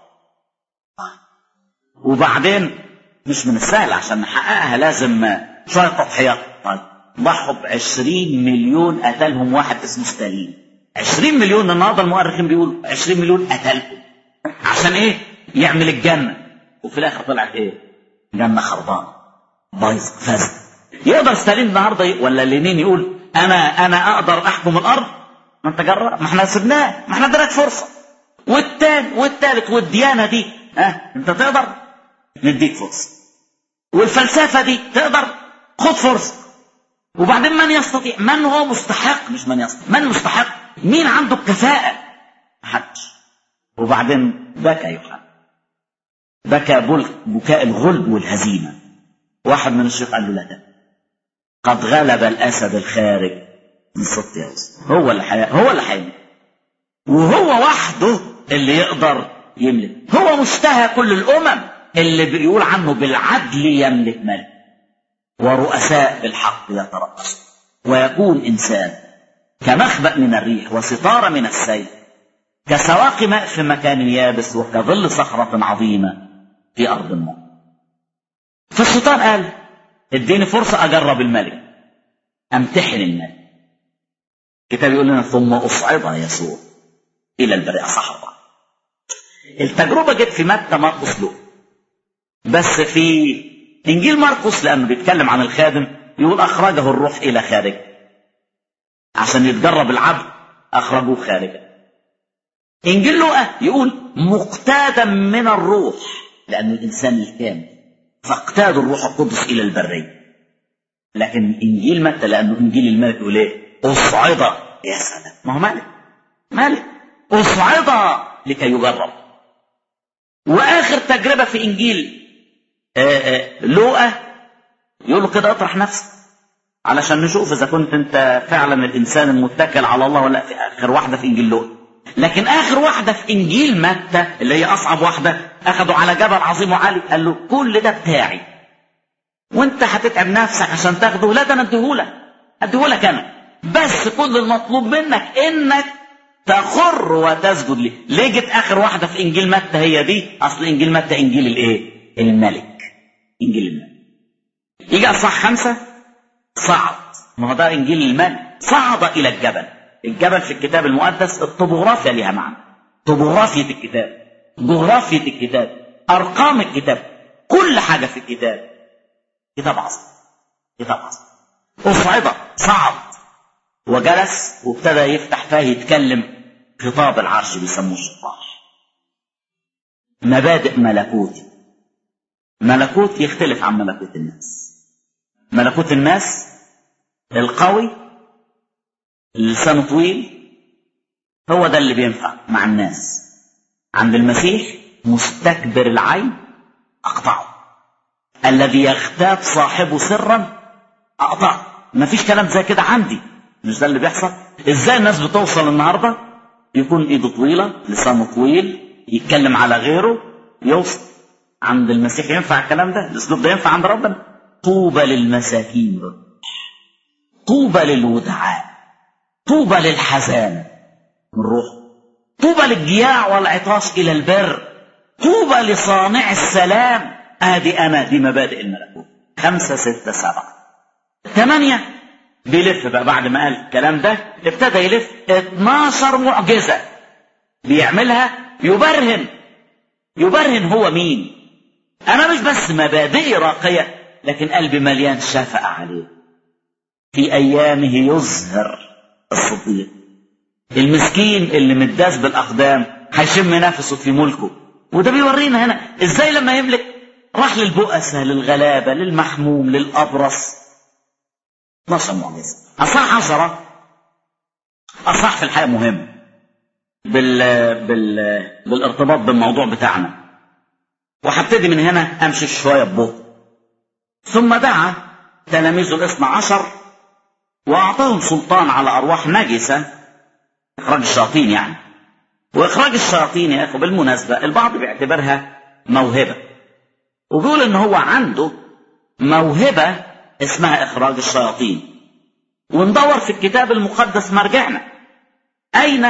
وبعدين مش من السهل عشان نحققها لازم شويه تضحيات. طيب ضحوا ب20 مليون قتلهم واحد اسمه ستالين. 20 مليون النهارده المؤرخين بيقولوا 20 مليون قتلهم عشان ايه؟ يعمل الجنه. وفي الاخر طلعت ايه؟ جنه خربانه بايظه فاسده. يقدر ستالين النهارده ولا لينين يقول انا اقدر احكم الارض؟ ما انت جرب، ما احنا سبناه، ما احنا اديناك فرصه. والتاني والتالت والديانه دي انت تقدر؟ نديك فرصه. والفلسفه دي تقدر؟ خد فرصه. وبعدين من يستطيع؟ من هو مستحق؟ مش من يستطيع، من مستحق؟ مين عنده الكفاءه؟ محدش. وبعدين بكى يوحنا، بكى بكاء الغلب والهزيمه. واحد من الشيوخ قال له لا ده قد غلب الاسد الخارج من سط يوسف. هو اللي هيملك، وهو وحده اللي يقدر يملك. هو مشتهى كل الامم اللي بيقول عنه بالعدل يملك ملك، ورؤساء بالحق يترأسوا، ويكون انسان كمخبأ من الريح وستاره من السيل، كسواق ماء في مكان يابس، وكظل صخرة عظيمة في أرض الموت. فالشيطان قال اديني فرصة أجرب الملك، أمتحن الملك. الكتاب يقول لنا ثم أصعد يسوع إلى البرية. صح. التجربة جت في متى مرقس لوقا، بس في إنجيل مرقس لأنه بيتكلم عن الخادم يقول أخرجه الروح إلى خارج، عشان يتجرب العبد أخرجوه خارجا. إنجيل لوقا يقول مقتادا من الروح، لأنه الإنسان الكامل فاقتاد الروح القدس إلى البرية. لكن إنجيل متى لأنه إنجيل الملك يقول إيه؟ أصعد. يا سلام، ما هو ملك أصعد لكي يجرب. وآخر تجربة في إنجيل لوقا يقول له كده اطرح نفسك علشان نشوف إذا كنت أنت فعلا الإنسان المتكل على الله ولا. في آخر واحدة في إنجيل لوقا. لكن آخر واحدة في إنجيل متى اللي هي أصعب واحدة، أخذوا على جبل عظيم وعالي، قال له كل ده بتاعي وأنت هتتعب نفسك عشان تاخده. لا ده أنا أديهولك أنا، بس كل المطلوب منك إنك تخر وتسجد لي. ليه جت آخر واحدة في إنجيل متى هي دي؟ أصل إنجيل متى إنجيل الإيه؟ الملك. إنجيل الملك. يجي أصح 5 صعد، ما هو ده إنجيل الملك. صعد إلى الجبل. الجبل في الكتاب المقدس الطبوغرافيا ليها معنى، طبوغرافية الكتاب، جغرافية الكتاب، أرقام الكتاب، كل حاجة في الكتاب كتاب عظيم. أصعد، صعد وجلس وابتدى يفتح فاه يتكلم خطاب العرش بيسموه الشطاح. مبادئ ملكوت يختلف عن ملكوت الناس. ملكوت الناس القوي اللسان طويل هو ده اللي بينفع مع الناس. عند المسيح مستكبر العين أقطعه، الذي يغتاب صاحبه سرا أقطعه. مفيش كلام زي كده عندي. مش ده اللي بيحصل؟ ازاي الناس بتوصل النهارده يكون ايده طويله، لسانه طويل، يتكلم على غيره، يوصل. عند المسيح ينفع الكلام ده؟ الاسلوب ده ينفع عند ربنا؟ طوبى للمساكين، طوبى للودعاء، طوبى للحزانة، من روحه. طوبى للجياع والعطاش إلى البر، طوبى لصانع السلام. ادي انا، دي مبادئ الملكوت. 5 6 7 8 بيلف بقى. بعد ما قال الكلام ده ابتدى يلف 12 معجزة بيعملها يبرهن هو مين. انا مش بس مبادئي راقية، لكن قلبي مليان شفقة عليه. في ايامه يظهر الصديق المسكين اللي متداس بالاقدام، هيشم نفسه في ملكه. وده بيورينا هنا ازاي لما يملك راح للبؤساء، للغلابة، للمحموم، للأبرص. 12 معجزة. أصح 10 أصح في الحقيقة مهم بالارتباط بالموضوع بتاعنا، وهبتدي من هنا أمشي شوية ببطء. ثم دعا تلاميذه 12 وأعطاهم سلطان على أرواح نجسة، إخراج الشياطين يعني. وإخراج الشياطين يا أخو بالمناسبة البعض بيعتبرها موهبة، وبيقول إن هو عنده موهبة اسمها إخراج الشياطين. وندور في الكتاب المقدس مرجعنا أين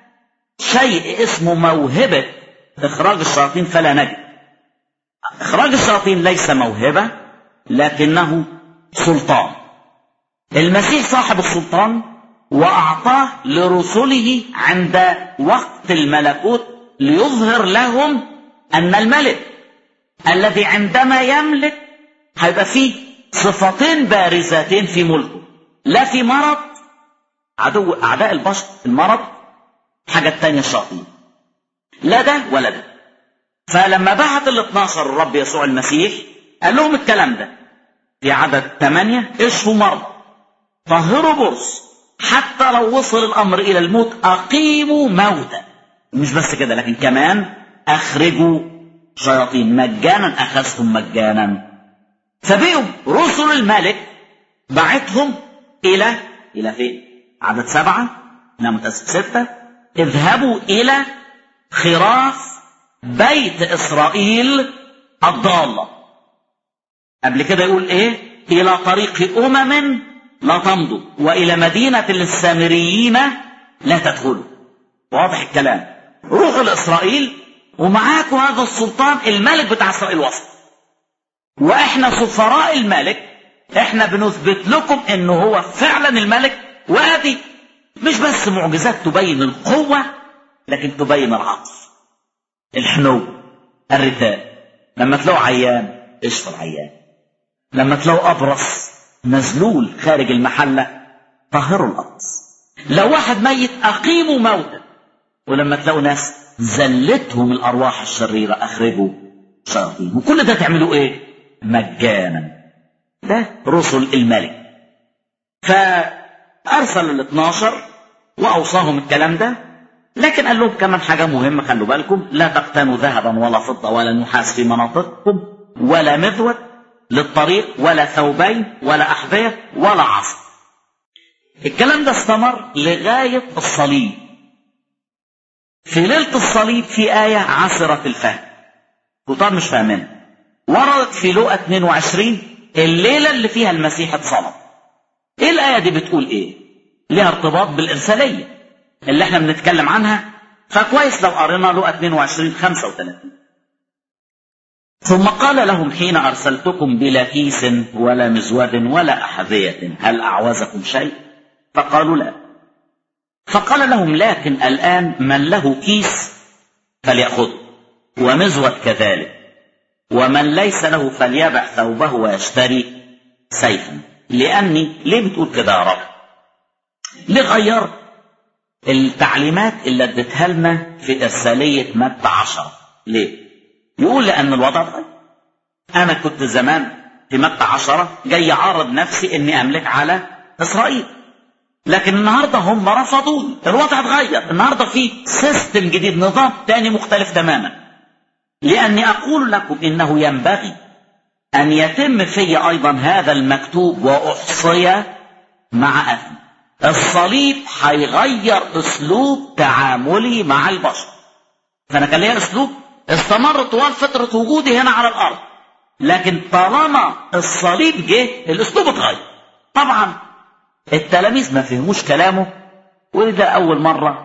شيء اسمه موهبة إخراج الشياطين فلا نجد. إخراج الشياطين ليس موهبة لكنه سلطان. المسيح صاحب السلطان وأعطاه لرسله عند وقت الملكوت ليظهر لهم أن الملك الذي عندما يملك هيبقى فيه صفتين بارزتين في ملكه. لا في مرض، عدو أعداء البشر المرض، حاجة تانية الشياطين، لا ده ولا ده. فلما بعت 12 الرب يسوع المسيح قال لهم الكلام ده في عدد 8: اشفوا مرضى، طهروا برص، حتى لو وصل الأمر إلى الموت أقيموا موتى. مش بس كده، لكن كمان أخرجوا شياطين مجانا، أخذتم مجانا. فبقوا رسل الملك بعتهم إلى فين؟ عدد 7 لا متأسف 6: اذهبوا إلى خراف بيت إسرائيل الضالة. قبل كده يقول إيه؟ إلى طريق أمم لا تمضوا، وإلى مدينة السامريين لا تدخلوا. واضح الكلام. روحوا لإسرائيل ومعاكم هذا السلطان. الملك بتاع إسرائيل وصل، وإحنا سفراء الملك، إحنا بنثبت لكم إنه هو فعلا الملك. وادي مش بس معجزات تبين القوة، لكن تبين العطف، الحنو، الرثاء. لما تلاقوا عيان اشفوا العيان، لما تلاقوا أبرص مذلول خارج المحلة طهروا الأبرص، لو واحد ميت أقيموا موتا، ولما تلاقوا ناس زلتهم الأرواح الشريرة أخرجوا شياطين. وكل ده تعملوا إيه؟ مجانا. ده رسل الملك. فأرسل 12 وأوصاهم الكلام ده، لكن قال لهم كمان حاجة مهمة، خلوا بالكم: لا تقتنوا ذهبا ولا فضة ولا نحاس في مناطقكم، ولا مذود للطريق، ولا ثوبين، ولا أحذية، ولا عصا. الكلام ده استمر لغاية الصليب. في ليلة الصليب في آية عسرة الفهم، كتار مش فاهمينها، وردت في لوقا 22 الليلة اللي فيها المسيح اتصلب. ايه الآية دي بتقول ايه؟ ليها ارتباط بالإرسالية اللي احنا بنتكلم عنها، فكويس لو قرينا لوقا 22 35: ثم قال لهم: حين أرسلتكم بلا كيس ولا مزود ولا أحذية، هل أعوزكم شيء؟ فقالوا لا. فقال لهم: لكن الآن من له كيس فليأخذه، ومزود كذلك، ومن ليس له فليبع ثوبه ويشتري سيفا. ليه بتقول كده يا رب؟ ليه غير التعليمات اللي اديتها لنا في إرسالية متى 10؟ ليه؟ يقول لأن الوضع اتغير. أنا كنت زمان في متى 10 جاي أعرض نفسي إني أملك على إسرائيل، لكن النهاردة هم رفضوني. الوضع اتغير، النهاردة في سيستم جديد، نظام تاني مختلف تماما. لأني أقول لكم إنه ينبغي أن يتم في أيضا هذا المكتوب وأحصي مع أثم. الصليب هيغير أسلوب تعاملي مع البشر. فأنا كان ليا أسلوب استمر طوال فترة وجودي هنا على الأرض، لكن طالما الصليب جه الأسلوب اتغير. طبعا التلاميذ ما فهموش كلامه، وده أول مرة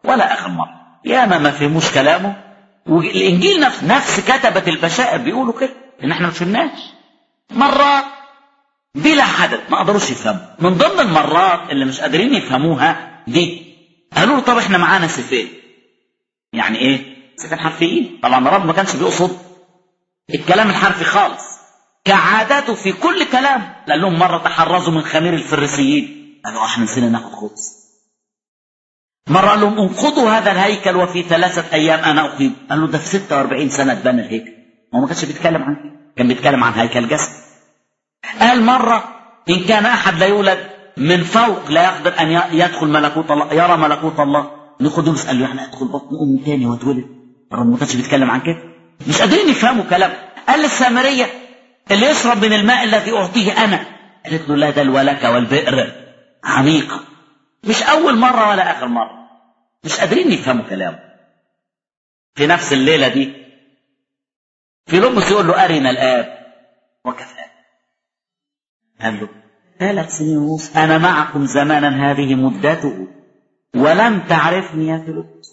ولا آخر مرة. ياما ما فهموش كلامه، والإنجيل نفس كتبة البشائر بيقولوا كده، إن احنا ما فهمناش. مرات بلا حدث ما قدروش يفهموا. من ضمن المرات اللي مش قادرين يفهموها دي، قالوا له طب احنا معانا سيفين. يعني ايه؟ سيفين حرفيين. طبعا الرب ما كانش بيقصد الكلام الحرفي خالص، كعادته في كل كلام. قال لهم مرة تحرزوا من خمير الفريسيين، قالوا احنا نسينا ناخد خبز. مرة قال لهم انقضوا هذا الهيكل وفي 3 أيام أنا أقيم. قال له ده في 46 سنة اتبنى الهيكل. هو ما كانش بيتكلم عن كده، كان بيتكلم عن هيكل جسد. قال مرة إن كان أحد لا يولد من فوق لا يقدر أن يدخل ملكوت الله، يرى ملكوت الله. نيقوديموس قال له يعني أدخل بطن أمي تاني واتولد؟ الرب ما كانش بيتكلم عن كده. مش قادرين يفهموا كلام. قال للسامرية اللي يشرب من الماء الذي أعطيه أنا، قالت له لا ده الولكة والبئر عميقة. مش أول مرة ولا آخر مرة. مش قادرين يفهموا كلامه. في نفس الليلة دي فيلبس يقول له أرنا الآب وكفانا. قال له 3 سنين ونص أنا معكم زمانا هذه مدته ولم تعرفني يا فيلبس،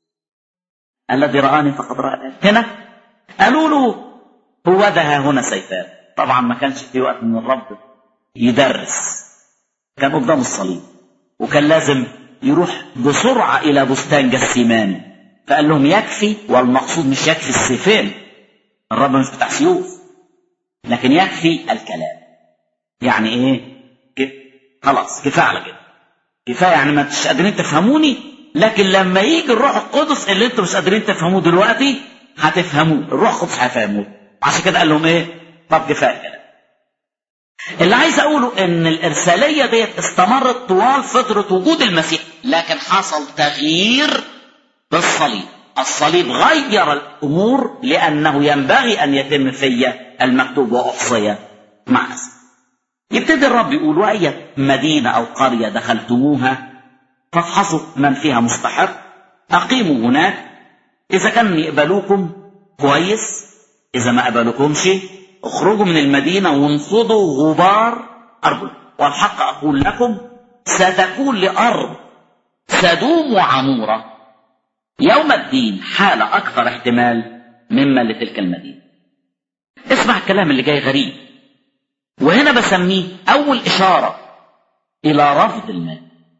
الذي رآني فقد رأى الآب. هنا قالوا له هو ذا هنا سيفان. طبعا ما كانش في وقت من الرب يدرس، كان قدام الصليب وكان لازم يروح بسرعة إلى بستان جسيماني. فقال لهم يكفي، والمقصود مش يكفي السيفين، الرب مش بتاع سيوف، لكن يكفي الكلام. يعني ايه؟ خلاص كفاية على كده، كفاية. يعني ما انتش قادرين تفهموني، لكن لما يجي الروح القدس اللي انتوا مش قادرين تفهموه دلوقتي هتفهموه، الروح القدس هيفهموه. عشان كده قال لهم ايه؟ طب كفاية كده. اللي عايز اقوله ان الارسالية ديت استمرت طوال فترة وجود المسيح، لكن حصل تغيير بالصليب. الصليب غير الامور لانه ينبغي ان يتم فيا المكتوب واحصي مع اسم. يبتدي الرب يقول واي مدينة او قرية دخلتموها فافحصوا من فيها مستحق، اقيموا هناك، اذا كان يقبلوكم كويس، اذا ما قبلوكمش اخرجوا من المدينة وانفضوا غبار أرجل. والحق أقول لكم ستكون لأرض سدوم وعمورة يوم الدين حالة أكثر احتمال مما لتلك المدينة. اسمع الكلام اللي جاي غريب، وهنا بسميه أول إشارة إلى رفض المال.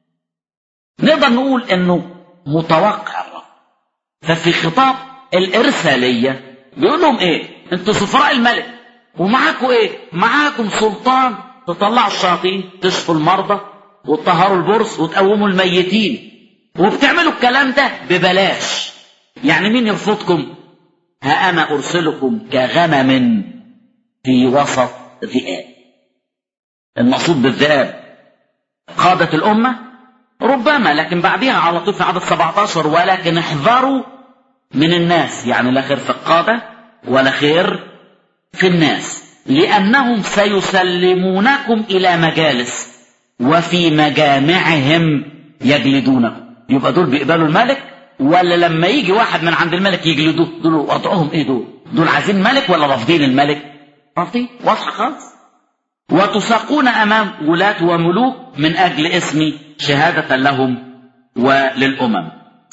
نقدر نقول إنه متوقع الرفض. ففي خطاب الإرسالية بيقول لهم إيه؟ أنتوا سفراء الملك ومعاكم ايه؟ معاكم سلطان تطلعوا الشياطين، تشفوا المرضى وتطهروا البرص وتقوموا الميتين، وبتعملوا الكلام ده ببلاش. يعني مين يرفضكم؟ ها انا ارسلكم كغنم في وسط ذئاب. المقصود بالذئاب قادة الامة ربما، لكن بعدها على طول في عدد 17 ولكن احذروا من الناس. يعني لا خير في القادة ولا خير في الناس، لأنهم سيسلمونكم إلى مجالس وفي مجامعهم يجلدونكم. يبقى دول بيقبلوا الملك، ولا لما يجي واحد من عند الملك يجلدوه؟ دول وضعهم ايه؟ دول عايزين ملك ولا رافضين الملك؟ رافضين، واضحة خالص. وتساقون أمام ولاة وملوك من أجل اسمي شهادة لهم وللأمم.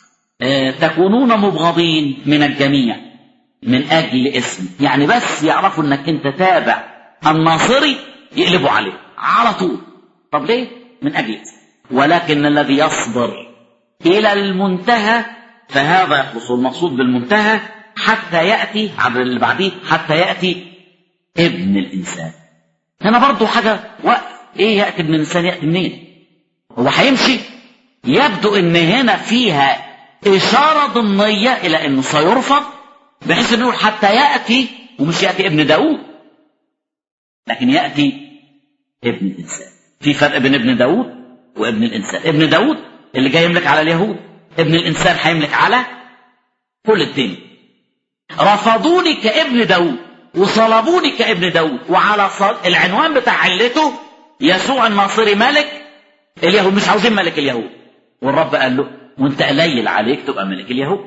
تكونون مبغضين من الجميع من أجل اسم. يعني بس يعرفوا أنك أنت تابع الناصري يقلبوا عليه على طول. طب ليه؟ من أجل اسم. ولكن الذي يصبر إلى المنتهى فهذا يخلص. المقصود بالمنتهى حتى يأتي عبر اللي بعديه، حتى يأتي ابن الإنسان. هنا برضو حاجة وقف. إيه يأتي ابن الإنسان؟ يأتي منين؟ هو هيمشي؟ يبدو أن هنا فيها إشارة ضمنية إلى أنه سيرفض، بحيث نقول حتى يأتي، ومش يأتي ابن داود، لكن يأتي ابن الإنسان. في فرق بين ابن داود وابن الإنسان. ابن داود اللي جاي يملك على اليهود، ابن الإنسان هيملك على كل الدنيا. رفضوني كابن داود وصلبوني كابن داود، وعلى العنوان بتاع علته يسوع الناصري ملك اليهود. مش عاوزين ملك اليهود، والرب قال له وانت قليل عليك تبقى ملك اليهود،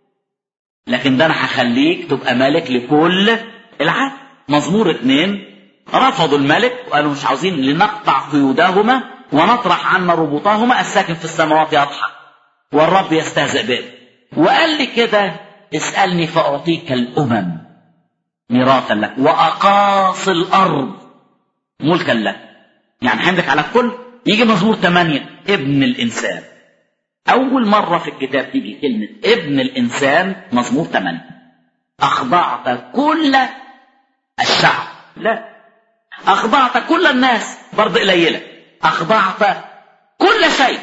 لكن ده انا هخليك تبقى ملك لكل العالم. مزمور 2 رفضوا الملك وقالوا مش عاوزين، لنقطع قيودهما ونطرح عنا ربطهما، الساكن في السماوات يضحك والرب يستهزئ به، وقال لي كده: اسألني فأعطيك الأمم ميراثا لك وأقاصي الأرض ملكا لك. يعني حملك على الكل. يجي مزمور 8: ابن الإنسان. أول مرة في الكتاب تيجي كلمة ابن الإنسان مزمور 8. أخضعت كل الشعب، لا، أخضعت كل الناس، برضه قليلة، أخضعت كل شيء.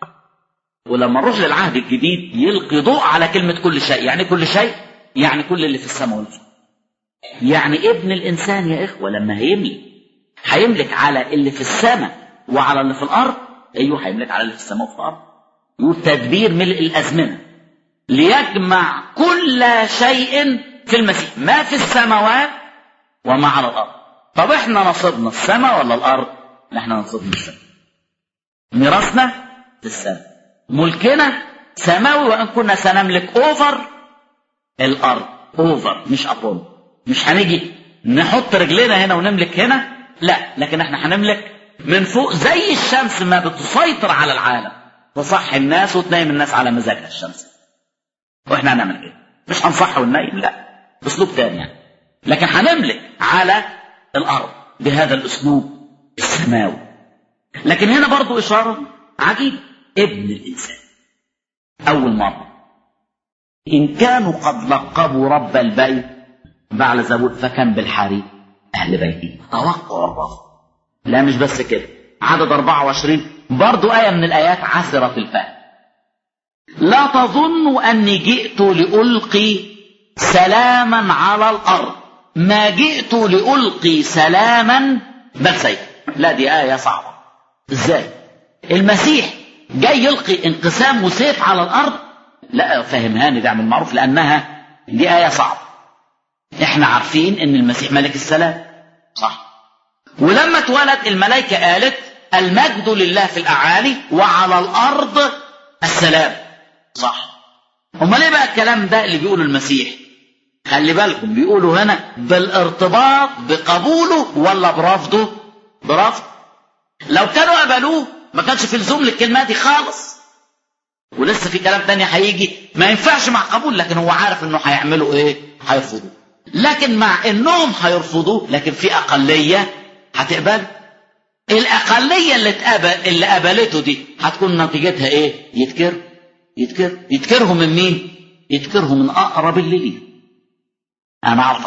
ولما نروح للعهد الجديد يلقي ضوء على كلمة كل شيء. يعني كل شيء يعني كل اللي في السماء والأرض. يعني ابن الإنسان يا إخوة لما هيملك على اللي في السماء وعلى اللي في الأرض. أيوه، هيملك على اللي في السماء وفي الأرض. وتدبير ملء الأزمنة ليجمع كل شيء في المسيح، ما في السماوات وما على الأرض. طب احنا نصيبنا السماء ولا الأرض؟ احنا نصيبنا السماء. ميراثنا في السماء، ملكنا سماوي، وان كنا سنملك اوفر الارض. اوفر مش ابون. مش هنيجي نحط رجلنا هنا ونملك هنا، لا، لكن احنا هنملك من فوق زي الشمس ما بتسيطر على العالم، تصحي الناس وتنيم الناس على مزاجها الشمس. واحنا هنعمل كده، مش هنصحي وننيم، لا، باسلوب تاني يعني. لكن هنملك على الارض بهذا الاسلوب السماوي. لكن هنا برضو اشاره عجيبه: ابن الإنسان. أول مرة إن كانوا قد لقبوا رب البيت بعد زبور فكان بالحري أهل بيته. توقع الرب. لا، مش بس كده، عدد 24 برضو آية من الآيات عسرة الفهم: لا تظنوا أني جئت لألقي سلاما على الأرض، ما جئت لألقي سلاما بل سيفا. لا، دي آية صعبة. إزاي المسيح جاي يلقي انقسام وسيف على الارض؟ لا، فهمهاني ده من المعروف، لانها دي آية صعبة. احنا عارفين ان المسيح ملك السلام، صح؟ ولما اتولد الملائكة قالت: المجد لله في الاعالي وعلى الارض السلام، صح؟ امال ايه بقى الكلام ده اللي بيقوله المسيح؟ خلي بالكم، بيقولوا هنا بالارتباط بقبوله ولا برفضه؟ برفض. لو كانوا قبلوه ما كانش في لزوم للكلمة دي خالص. ولسه في كلام تاني هيجي ما ينفعش مع قبول، لكن هو عارف انه هيعملوا ايه؟ هيرفضوا. لكن مع انهم هيرفضوا، لكن في اقلية هتقبل. الاقلية اللي قبلته دي هتكون نتيجتها ايه؟ يتكرهوا من مين؟ يتكرهوا من اقرب اللي ليه. انا اعرف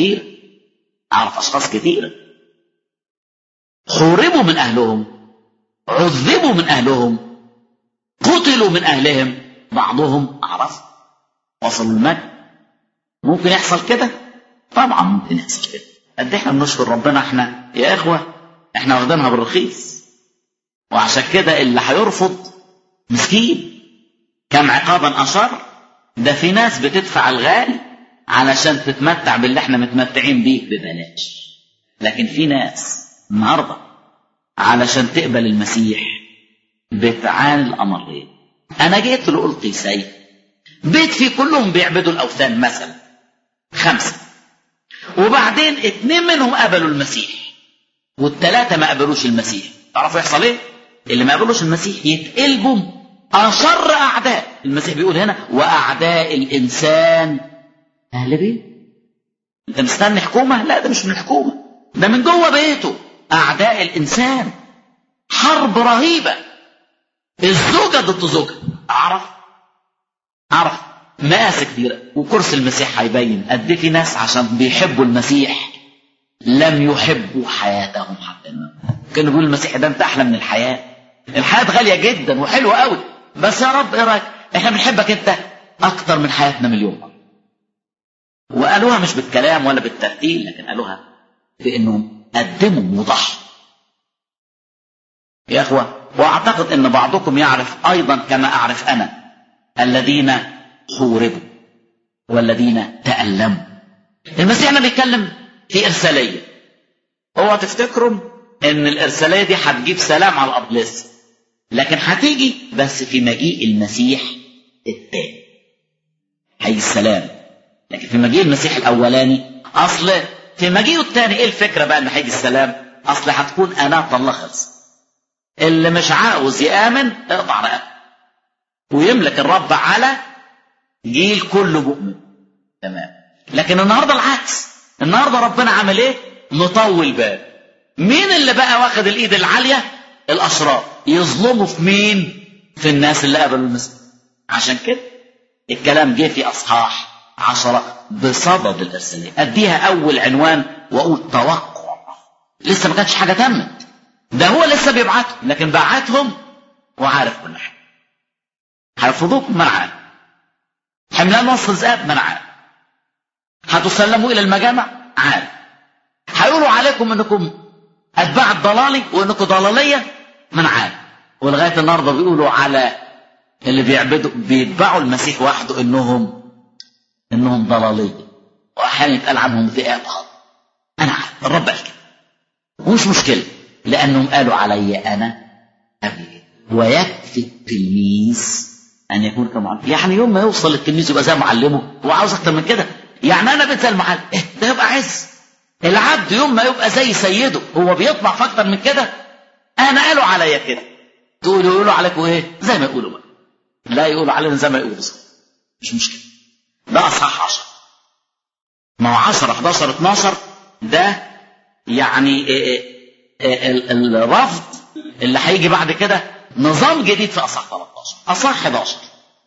اشخاص كتير حوربوا من اهلهم، عذبوا من اهلهم، قتلوا من اهلهم، بعضهم اعرف وصلوا المجد. ممكن يحصل كده؟ طبعا ممكن يحصل كده. قد احنا بنشكر ربنا، احنا يا اخوه احنا واخدينها بالرخيص. وعشان كده اللي هيرفض مسكين. كم عقابا اشر. ده في ناس بتدفع الغالي علشان تتمتع باللي احنا متمتعين بيه ببلاش. لكن في ناس النهارده علشان تقبل المسيح بتعاني الامرين. انا جيت لألقي سيف. بيت فيه كلهم بيعبدوا الاوثان مثلا 5، وبعدين 2 منهم قبلوا المسيح وال3 ما قبلوش المسيح. تعرفوا يحصل ايه؟ اللي ما قبلوش المسيح يتقلبوا اشر اعداء. المسيح بيقول هنا: واعداء الانسان اهل بيت. انت مستني حكومه؟ لا، ده مش من الحكومه، ده من جوه بيته. اعداء الانسان، حرب رهيبه، الزوجه ضد زوجها. اعرف مقاس كتيره. وكرسي المسيح هيبين قد في ناس عشان بيحبوا المسيح لم يحبوا حياتهم حتى الموت. كانوا بيقولوا المسيح ده انت احلى من الحياه غاليه جدا وحلوه قوي، بس يا رب ايه رايك احنا بنحبك انت اكتر من حياتنا مليون مره. وقالوها مش بالكلام ولا بالترتيل، لكن قالوها في انهم قدموا وضحوا. يا اخوه، واعتقد ان بعضكم يعرف ايضا كما اعرف انا الذين حوربوا والذين تألموا. المسيح هنا بيتكلم في ارساليه. اوعوا تفتكروا ان الارساليه دي هتجيب سلام على الارض لسه، لكن هتيجي بس في مجيء المسيح الثاني هيجي السلام. لكن في مجيء المسيح الاولاني، اصل في مجيئه الثاني ايه الفكره بقى ان هيجي السلام؟ اصل هتكون انات الله خلص. اللي مش عاوز يامن اقطع رقبته. ويملك الرب على جيل كله مؤمن. تمام. لكن النهارده العكس، النهارده ربنا عمل ايه؟ مطول بال. مين اللي بقى واخد الايد العاليه؟ الاشرار. يظلموا في مين؟ في الناس اللي قبلوا المسيح. عشان كده الكلام جه في اصحاح 10 بصدد الارساليه. اديها اول عنوان واقول توقع. لسه ما كانتش حاجه تمت، ده هو لسه بيبعتهم، لكن بعتهم وعارف كل حاجه. هيرفضوكم، ما انا عارف. حملان وسط الذئاب، ما انا عارف. هتسلموا الى المجامع، عارف. هيقولوا عليكم انكم اتباع الضلالي وانكم ضلاليه، ما انا عارف. ولغايه النهارده بيقولوا على اللي بيتبعوا المسيح وحده انهم ضلاليه، واحيانا يتقال عنهم ذئاب. انا عارف، الرب قال كده ومش مشكله، لانهم قالوا علي انا ابي، ويكفي التلميذ ان يكون كمعلم. يعني يوم ما يوصل التلميذ يبقى زي معلمه، هو عاوز اكتر من كده؟ يعني انا بقيت زي المعلم، ده يبقى عز. العبد يوم ما يبقى زي سيده، هو بيطمع في اكتر من كده؟ انا قالوا عليا كده، يقولوا عليكم ايه؟ زي ما يقولوا بقى، لا يقولوا علينا زي ما يقولوا، مش مشكله. ده اصحاح 10. ما هو 10 11 12 ده يعني الرفض اللي هيجي بعد كده نظام جديد في اصحاح 13. اصحاح 11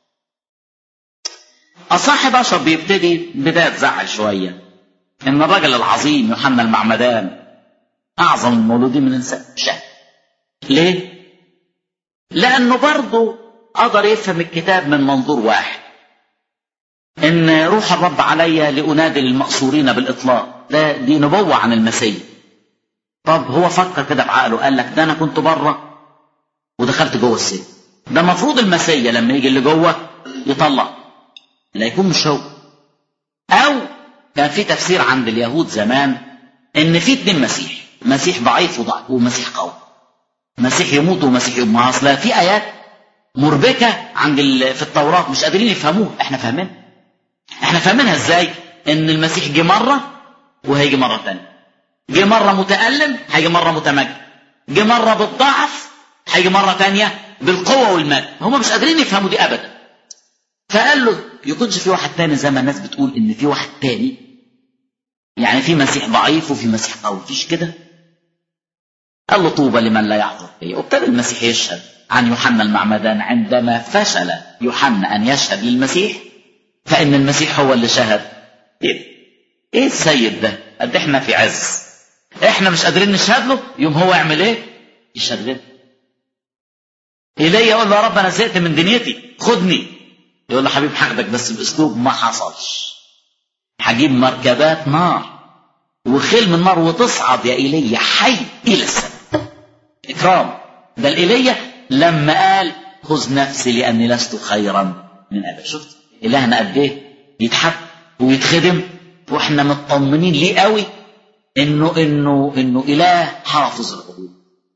اصحاح 11 بيبتدي بدايه تزعل شويه، ان الرجل العظيم يوحنا المعمدان اعظم المولودين من انسان شاب. ليه؟ لانه برضه قدر يفهم الكتاب من منظور واحد، ان روح الرب علي لانادي المأسورين بالاطلاق. دي نبوه عن المسيح. طب هو فكر كده بعقله، قال لك ده انا كنت بره ودخلت جوه السجن، ده المفروض المسيح لما يجي اللي جوه يطلع، لا يكون مش هو. او كان في تفسير عند اليهود زمان ان في 2 مسيح، مسيح ضعيف ومسيح قوي، مسيح يموت ومسيح يقوم. ما اصلا في ايات مربكه عند في التوراه مش قادرين يفهموها، احنا فاهمينها ازاي؟ ان المسيح جه مره وهيجي مره ثانيه، جه مره متألم هيجي مره متمجد، جه مره بالضعف هيجي مره ثانيه بالقوه والمجد. هم مش قادرين يفهموا دي ابدا. فقال له يكونش في واحد تاني زي ما الناس بتقول ان في واحد تاني، يعني في مسيح ضعيف وفي مسيح قوي، مفيش كده. قال له طوبى لمن لا يعذر فيه. وابتدى المسيح يشهد عن يوحنا المعمدان. عندما فشل يوحنا ان يشهد للمسيح، فان المسيح هو اللي شهد. ايه السيد ده؟ قد احنا في عز، احنا مش قادرين نشهد له، يوم هو يعمل ايه؟ يشهد لنا. ايليا يقول له يا رب انا زهقت من دنيتي، خدني. يقول له حبيب حقدك، بس باسلوب ما حصلش. هجيب مركبات نار وخيل من نار وتصعد يا ايليا حي الى السماء. اكرام. ده الايليا لما قال خذ نفسي لاني لست خيرا من ابي. شفت الهنا قد ايه يتحب ويتخدم، واحنا مطمنين ليه قوي انه اله حافظ العهود.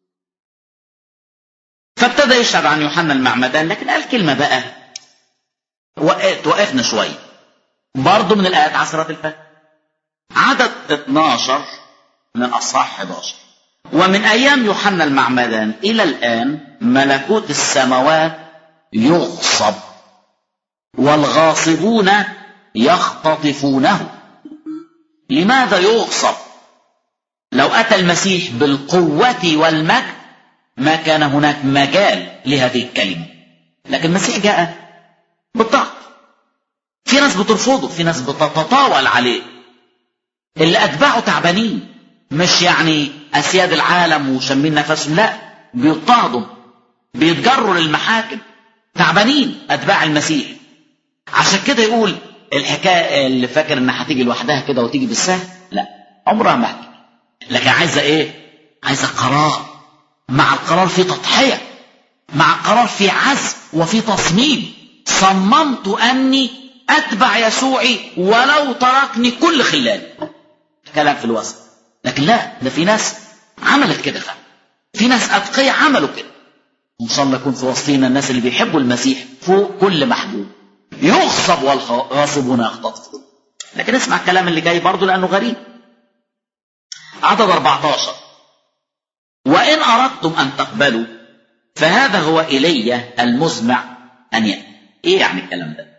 فابتدى يشهد عن يوحنا المعمدان، لكن قال كلمه بقى وقفنا شويه برضه من الايات عشرات الفاتحه. عدد 12 من الاصحاح 11. ومن ايام يوحنا المعمدان الى الان ملكوت السماوات يغصب والغاصبون يختطفونه. لماذا يغصب؟ لو اتى المسيح بالقوه والمجد ما كان هناك مجال لهذه الكلمه، لكن المسيح جاء بالضعف. في ناس بترفضه، في ناس بتتطاول عليه. اللي اتباعه تعبانين، مش يعني اسياد العالم وشمين نفسهم، لا، بيضطهدوا، بيتجروا للمحاكم، تعبانين اتباع المسيح. عشان كده يقول الحكايه اللي فاكر انها هتيجي لوحدها كده وتيجي بالسهل، لا، عمرها ما هتيجي. لكن عايزه ايه؟ عايزه قرار. مع القرار في تضحيه، مع القرار في عزم وفي تصميم. صممت اني اتبع يسوعي ولو تركني كل خلاني. كلام في الوسط. لكن لا، ده في ناس عملت كده فعلا، في ناس اتقياء عملوا كده. ان شاء الله يكون في وسطنا الناس اللي بيحبوا المسيح فوق كل محبوب. يغصب والغاصبون يختطفون. لكن اسمع الكلام اللي جاي برضه لانه غريب. عدد 14. وان اردتم ان تقبلوا فهذا هو ايليا المزمع أن يأتي. إيه يعني الكلام ده؟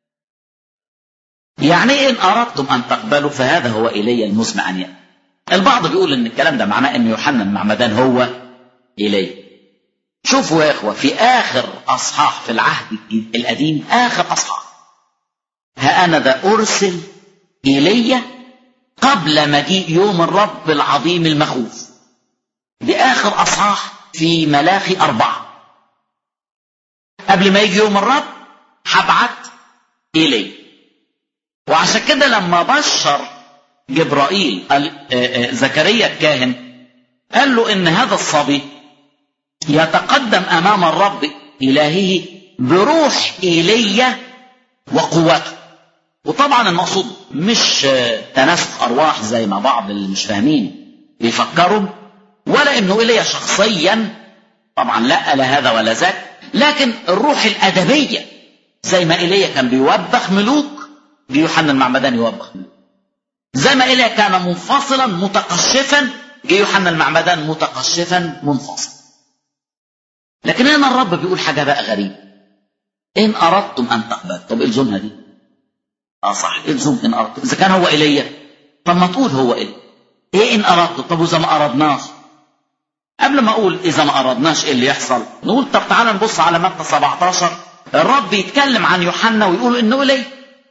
يعني إن أردتم أن تقبلوا فهذا هو إيليا المزمع أن يأتي. البعض بيقول إن الكلام ده معناه إن يوحنا المعمدان هو إيليا. شوفوا يا إخوة، في آخر أصحاح في العهد القديم، آخر أصحاح، ها أنا ذا أرسل إيليا قبل مجيء يوم الرب العظيم المخوف. دي آخر أصحاح في ملاخي 4. قبل ما يجي يوم الرب هبعت إيليا. وعشان كده لما بشر جبرائيل زكريا الكاهن قال له إن هذا الصبي يتقدم أمام الرب إلهه بروح إيليا وقوته. وطبعا المقصود مش تناسخ أرواح زي ما بعض اللي مش فاهمين بيفكروا، ولا إنه إيليا شخصيا، طبعا لا هذا ولا ذاك، لكن الروح الأدبية زي ما إيليا كان بيوبخ ملوك، يوحنا المعمدان يوبخ ملوك. زي ما إيليا كان منفصلا متقشفا، جه يوحنا المعمدان متقشفا منفصل. لكن هنا الرب بيقول حاجة بقى غريبة، إن أردتم أن تقبلوا. طب الزمها دي صح، الزم إن أردتم. إذا كان هو إيليا طب ما تقول هو إيه إن أردتم. طب وإذا ما أردناش؟ قبل ما أقول إذا ما أردناش إيه اللي يحصل، نقول طب تعالى نبص على متى 17. الرب يتكلم عن يوحنا ويقول إنه إيليا.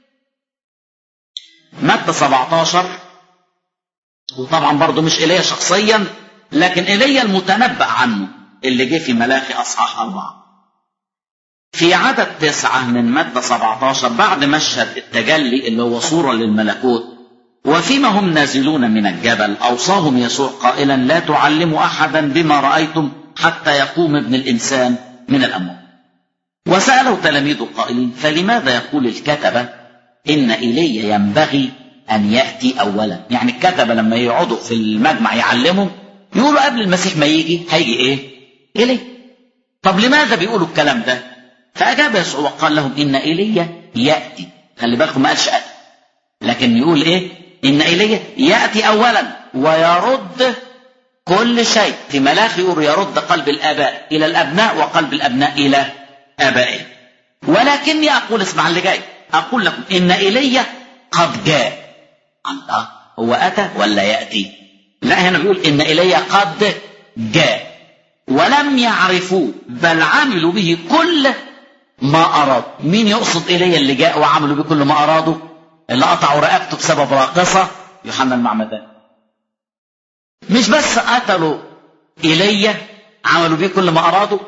متى 17، وطبعا برضه مش إيليا شخصيا، لكن إيليا المتنبأ عنه اللي جه في ملاخي أصحاح 4. في عدد 9 من متى 17 بعد مشهد التجلي اللي هو صورة للملكوت، وفيما هم نازلون من الجبل أوصاهم يسوع قائلا لا تعلموا أحدا بما رأيتم حتى يقوم ابن الإنسان من الأموات. وسأله تلاميذه قائلين فلماذا يقول الكتبة إن إيليا ينبغي أن يأتي أولا؟ يعني الكتبة لما يقعدوا في المجمع يعلموا يقولوا قبل المسيح ما يجي هيجي إيليا. طب لماذا بيقولوا الكلام ده؟ فأجاب يسوع وقال لهم إن إيليا يأتي. خلي بالكم ما قالش أتي، لكن يقول إن إيليا يأتي أولا ويرد كل شيء. في ملاخي يقول يرد قلب الآباء إلى الأبناء وقلب الأبناء إلى آبائهم. ولكني أقول، اسمع اللي جاي، أقول لكم إن إيليا قد جاء. الله، هو أتى ولا يأتي؟ لا، هنا بيقول إن إيليا قد جاء ولم يعرفوه بل عملوا به كل ما أراد. مين يقصد إيليا اللي جاء وعملوا به كل ما أرادوا؟ اللي قطعوا رقبته بسبب راقصة، يوحنا المعمدان. مش بس قتلوا إيليا، عملوا به كل ما أرادوا،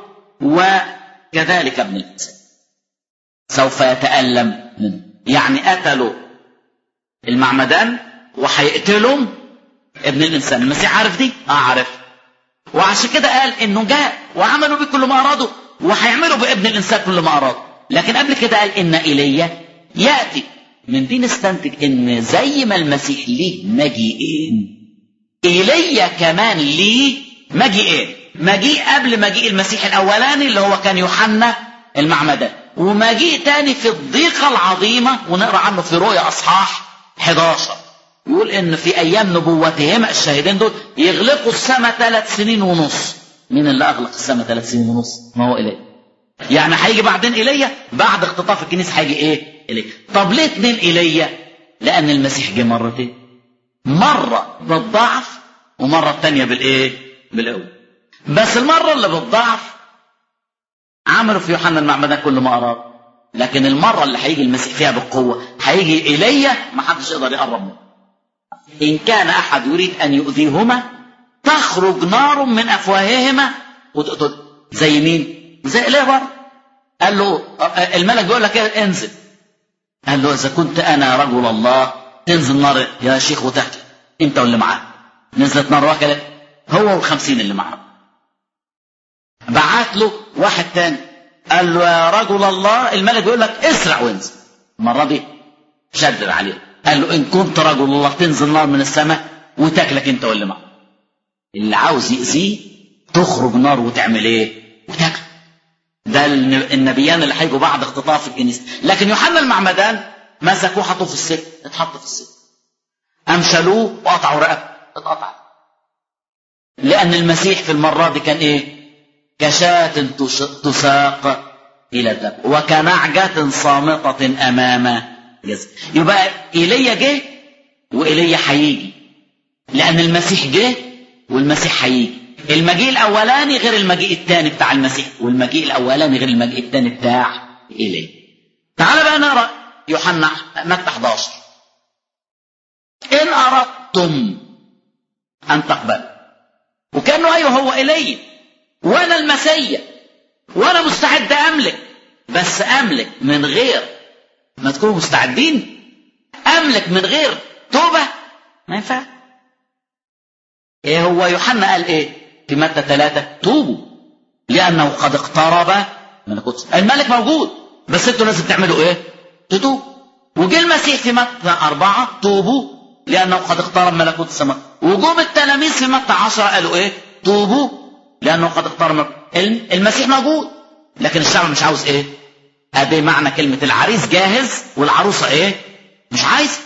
وكذلك ابن الإنسان سوف يتألم منه. يعني قتلوا المعمدان وهيقتلهم ابن الإنسان. المسيح عارف دي؟ عارف. وعشان كده قال إنه جاء وعملوا به كل ما أرادوا وهيعملوا بابن الإنسان كل ما أرادوا. لكن قبل كده قال إن إيليا يأتي. من دي نستنتج إن زي ما المسيح ليه مجيئين، إيليا كمان ليه مجيئين. مجيء قبل مجيء المسيح الأولاني اللي هو كان يوحنا المعمدان، ومجيء تاني في الضيقة العظيمة، ونقرأ عنه في رؤيا أصحاح 11. يقول إن في أيام نبوتهما الشاهدين دول يغلقوا السماء 3 سنين ونص. مين اللي أغلق السماء 3 سنين ونص؟ ما هو إيليا. يعني هيجي بعدين إيليا، بعد اختطاف الكنيسة هيجي إيليا. طب ليه 2 إيليا؟ لأن المسيح جه مرتين، مرة بالضعف ومرة الثانية بالقوة. بس المرة اللي بالضعف عملوا في يوحنا المعمدان كل ما أراد، لكن المرة اللي هيجي المسيح فيها بالقوة هيجي إيليا ما حدش يقدر يقرب منه. إن كان أحد يريد أن يؤذيهما تخرج نار من أفواههما وتقتل. زي مين؟ زي إيليا برضه. قال له الملك بيقول لك انزل. قال له إذا كنت أنا رجل الله تنزل نار يا شيخ وتحكي أنت واللي معاه. نزلت نار وكلت هو و50 اللي معاه. بعت له واحد تاني قال له يا رجل الله الملك بيقول لك اسرع وانزل. المرة دي شدد عليه قال له إن كنت رجل الله تنزل نار من السماء وتاكلك أنت واللي معاه. اللي عاوز يأذيه تخرج نار وتعمل وتاكل. ده النبيان اللي هيجوا بعد اختطاف الكنيسة. لكن يوحنا المعمدان مسكوه حطوه في السجن، اتحط في السجن، أمشلوه وقطعوا رقبته، اتقطع. لأن المسيح في المرة دي كان كشاة تساق إلى الذبح وكنعجة صامتة أمام جزء. يبقى إيليا جه وإيليا هيجي، لأن المسيح جه والمسيح هيجي. المجيء الأولاني غير المجيء الثاني بتاع المسيح، والمجيء الأولاني غير المجيء الثاني بتاع إيليا. تعال بقى نقرأ يوحنا متى 11. إن أردتم أن تقبلوا، وكأنه أيوه هو إيليا وأنا المسيح وأنا مستعد أملك، بس أملك من غير ما تكونوا مستعدين. أملك من غير توبة ما ينفع. إيه هو يوحنا قال إيه في متى 3؟ توبوا لأنه قد اقترب ملكوت. الملك موجود بس أنتوا لازم تعملوا إيه؟ تتوبوا. وجه المسيح في متى 4 توبوا لأنه قد اقترب ملكوت السماء. وجوم التلاميذ في متى 10 قالوا إيه؟ توبوا لأنه قد اقترب. المسيح موجود لكن الشعب مش عاوز إيه؟ أدي معنى كلمة العريس جاهز والعروسة إيه؟ مش عايز.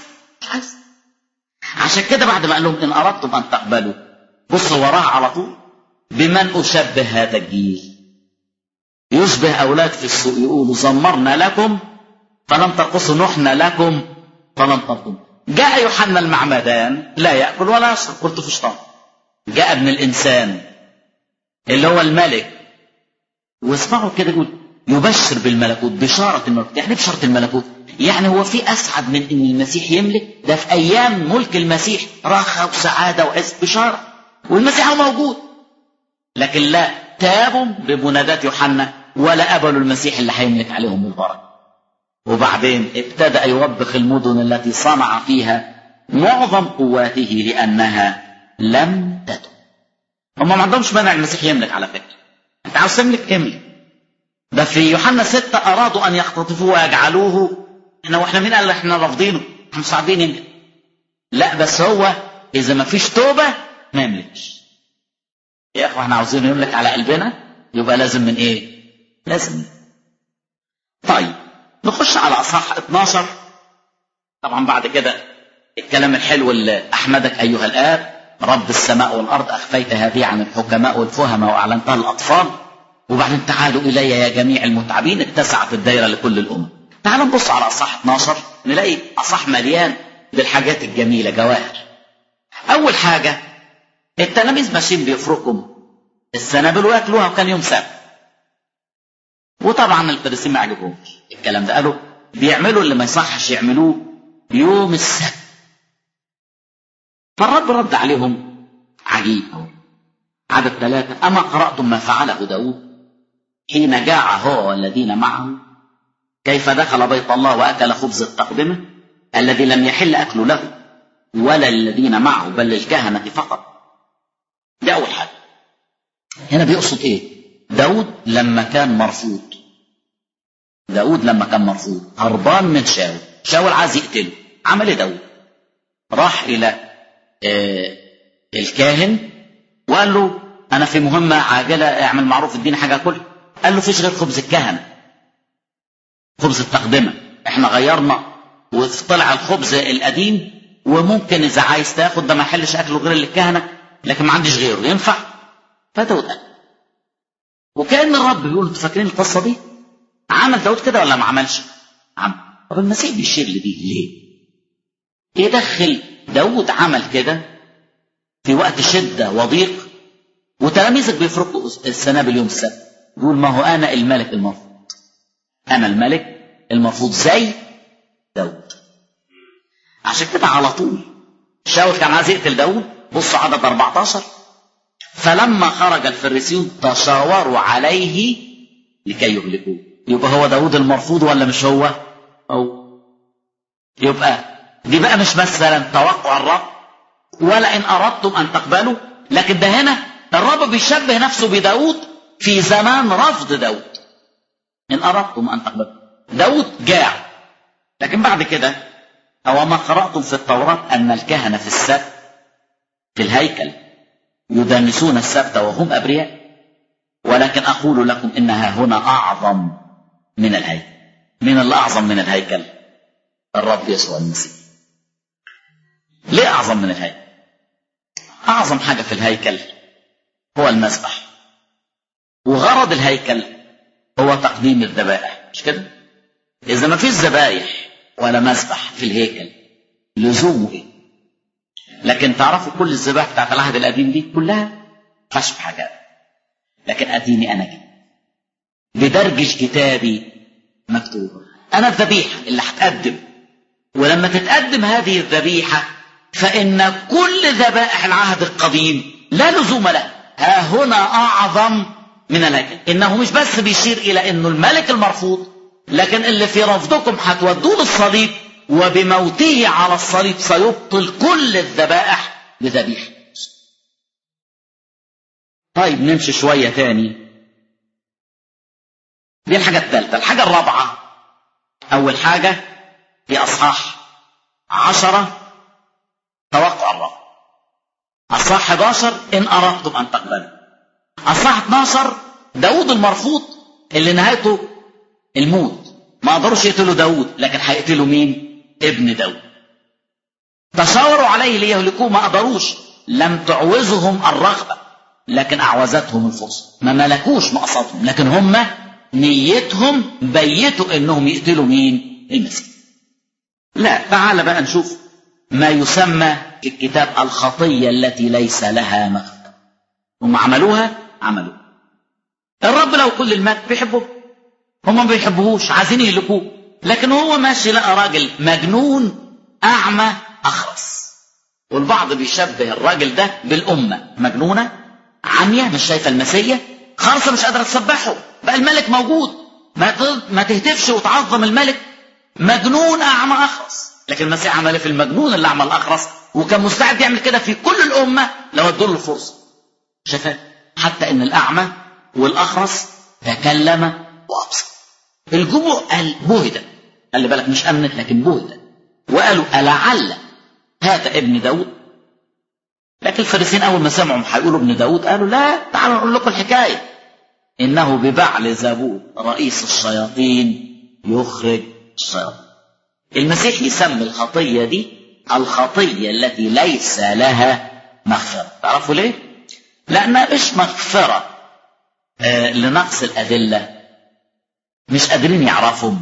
عشان كده بعد ما قال لهم إن أردتم أن تقبلوا، بصوا وراها على طول، بمن أشبه هذا الجيل؟ يشبه أولاد في السوق يقولوا زمرنا لكم فلم ترقصوا، نحن لكم فلم ترقصوا. جاء يوحنا المعمدان لا يأكل ولا يشرب، قلت في شطان. جاء ابن الإنسان اللي هو الملك، واسمعوا كده يقول يبشر بالملكوت، بشارة الملكوت. يعني بشارة الملكوت يعني هو في أسعد من إن المسيح يملك؟ ده في أيام ملك المسيح راحة وسعادة وعز، بشارة، والمسيح هو موجود. لكن لا تابوا بمنادات يوحنا ولا قبلوا المسيح اللي هيملك عليهم البركة. وبعدين ابتدأ يوبخ المدن التي صنع فيها معظم قواته لأنها لم تتب. هم ما عندهمش مانع المسيح يملك، على فكرة انت عاوز تملك املك. ده في يوحنا 6 أرادوا أن يختطفوه ويجعلوه واحنا مين قال احنا رافضينه؟ احنا مش عارفين يملك. لا بس هو إذا ما فيش توبة ما يملكش. يا أخوة احنا عاوزينه يملك على قلبنا، يبقى لازم من إيه؟ لازم. طيب نخش على أصحاح 12. طبعا بعد كده الكلام الحلو اللي أحمدك أيها الآب رب السماء والأرض، أخفيت هذه عن الحكماء والفهماء وأعلنتها للأطفال. وبعدين تعالوا إلي يا جميع المتعبين، اتسعت الدائرة لكل الأمم. تعالوا نبص على أصحاح 12 نلاقي أصحاح مليان بالحاجات الجميلة، جواهر. أول حاجة التلاميذ ماشيين بيفركوا السنابل وياكلوها، وكان يوم سبت. وطبعا الفريسيين ما عجبهمش الكلام ده، قالوا بيعملوا اللي ما يصحش يعملوه يوم السبت. فالرب رد عليهم عجيب. عدد 3: أما قرأتم ما فعله داود حين جاع هو والذين معه، كيف دخل بيت الله وأكل خبز التقدمة الذي لم يحل أكل له ولا الذين معه بل للكهنة فقط. ده أول حاجة. هنا بيقصد إيه؟ داود لما كان مرفوض، هربان من شاول عايز يقتله. عمل إيه داود؟ راح إلى الكاهن وقال له أنا في مهمة عاجلة، اعمل معروف اديني حاجة أكلها. قال له فيش غير خبز الكهنة، خبز التقدمة. احنا غيرنا وطلع الخبز القديم، وممكن إذا عايز تاخد ده ما يحلش أكله غير للكهنة، لكن ما عنديش غيره ينفع. فداود قال، وكأن الرب بيقول انتوا فاكرين القصة دي؟ عمل داود كده ولا ما عملش؟ عمل. طب المسيح بيشير لدي ليه؟ يدخل داود عمل كده في وقت شدة وضيق، وتلاميذك بيفرقوا السنابل يوم السبت. يقول ما هو أنا الملك المرفوض، أنا الملك المرفوض زي داود. عشان كده على طول شاول كان عايز يقتل داود. بصوا عدد 14: فلما خرج الفريسيون تشاوروا عليه لكي يهلكوه. يبقى هو داود المرفوض ولا مش هو؟ أو يبقى دي بقى مش مثلا توقع الرب ولا إن أردتم أن تقبلوا، لكن ده هنا الرب بيشبه نفسه بداود في زمان رفض داود. إن أردتم أن تقبلوا، داود جاع. لكن بعد كده أو ما قرأتم في التوراة أن الكهنة في السبت في الهيكل يدنسون السبت وهم أبرياء، ولكن أقول لكم إنها هنا أعظم من الهيكل. من اللي أعظم من الهيكل؟ الرب يسوع المسيح. ليه أعظم من الهيكل؟ أعظم حاجة في الهيكل هو المذبح، وغرض الهيكل هو تقديم الذبائح، مش كده؟ إذا ما فيش ذبائح ولا مسبح في الهيكل لزومه إيه؟ لكن تعرفوا كل الذبائح بتاعت العهد القديم دي كلها خشب حاجات، لكن أديني أنا جدا بدرجة كتابي مكتوب أنا الذبيحة اللي هتقدم. ولما تتقدم هذه الذبيحة فإن كل ذبائح العهد القديم لا لزوم لها. ها هنا أعظم من الهيكل، إنه مش بس بيشير إلى إنه الملك المرفوض، لكن اللي في رفضكم هتودوه للصليب، وبموته على الصليب سيبطل كل الذبائح بذبيحة. طيب نمشي شوية تاني. دي الحاجة الثالثة. الحاجة الرابعة، أول حاجة في أصحاح 10 توقع الرب. أصحاح 11 إن أردتم أن تقبلوا. أصحاح 12 داود المرفوض اللي نهايته الموت، ما قدروش يقتلوا داود، لكن هيقتلوا مين؟ ابن داود. تشاوروا عليه ليهلكوه، ما قدروش، لم تعوزهم الرغبة لكن أعوزتهم الفرصة. ما ملكوش مقصدهم، لكن هم نيتهم بيتوا إنهم يقتلوا مين؟ المسيح. لا، تعال بقى نشوف ما يسمى في الكتاب الخطية التي ليس لها مغفرة. هم عملوها. الرب لو كل المجد بيحبوه، هم ما بيحبوهوش، عايزين يهلكوه، لكن هو ماشي لقى راجل مجنون أعمى أخرس. والبعض بيشبه الراجل ده بالأمة، مجنونة عمية مش شايفة المسيح، خرسة مش قادرة تسبحه، بقى الملك موجود، ما تهتفش وتعظم الملك، مجنون أعمى أخرس. لكن المسيح عمل في المجنون اللي أعمى الأخرس، وكان مستعد يعمل كده في كل الأمة لو ادوا له الفرصة. شايفين حتى إن الأعمى والأخرس تكلم وأبصر. الجموع قال بهدى، قال بالك مش أمنت لكن بهدى، وقالوا ألعل هذا ابن داود. لكن الفارسيين أول ما سمعوا هيقولوا ابن داود قالوا لا، تعالوا نقول لكم الحكاية، إنه ببعل زبول رئيس الشياطين يخرج الشياطين. المسيح يسمي الخطية دي الخطية التي ليس لها مغفرة. تعرفوا ليه؟ لأنها مش مغفرة لنقص الأدلة، مش قادرين يعرفهم،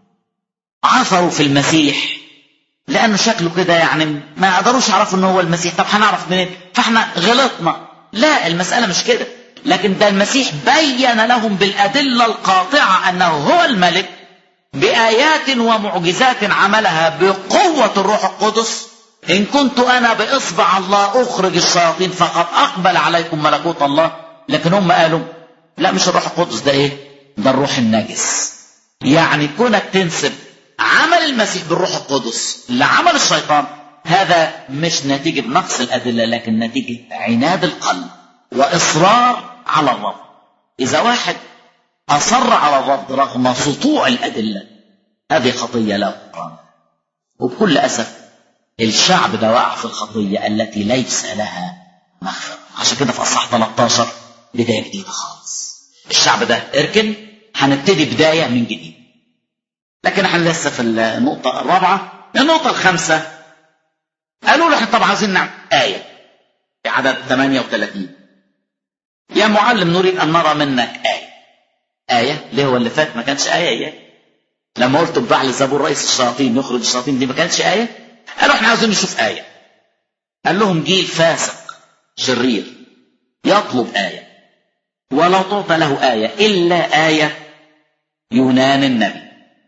عثروا في المسيح لأنه شكله كده يعني ما قدروش يعرفوا أنه هو المسيح. طب هنعرف منين؟ فاحنا غلطنا. لا، المسألة مش كده، لكن ده المسيح بين لهم بالأدلة القاطعة أنه هو الملك، بآيات ومعجزات عملها بقوة الروح القدس. إن كنت أنا بإصبع الله أخرج الشياطين فقد أقبل عليكم ملكوت الله. لكن هم قالوا لا، مش الروح القدس، ده إيه؟ ده الروح النجس. يعني كونك تنسب عمل المسيح بالروح القدس لعمل الشيطان، هذا مش نتيجة نقص الأدلة، لكن نتيجة عناد القلب وإصرار على الرفض. إذا واحد أصر على الرفض رغم سطوع الأدلة، هذه خطية لا غفران. وبكل أسف الشعب ده وقع في الخطية التي ليس لها مغفرة. عشان كده في أصحاح 13 بداية جديدة خالص. الشعب ده اركن، هنبتدي بداية من جديد. لكن احنا لسه في النقطة الرابعة. النقطة الخامسة قالوا له احنا طبعا عايزين نعمل آية في عدد 38. يا معلم نريد أن نرى منك آية. آية ليه؟ هو اللي فات ما كانش آية. لما قلت ببعل زبور رئيس الشياطين يخرج الشياطين دي ما كانتش آية. قالوا احنا عايزين نشوف آية. قال لهم جيل فاسق شرير يطلب آية، ولا تعطى له آية إلا آية يونان النبي،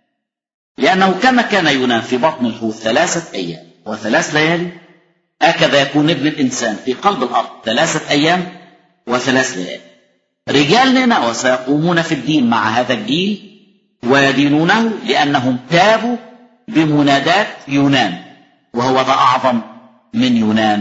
لأنه كما كان يونان في بطن الحوت 3 أيام و3 ليالي، هكذا يكون ابن الإنسان في قلب الأرض 3 أيام و3 ليالي. رجال نينوى سيقومون في الدين مع هذا الجيل ويدينونه، لأنهم تابوا بمنادات يونان، وهو ذا أعظم من يونان.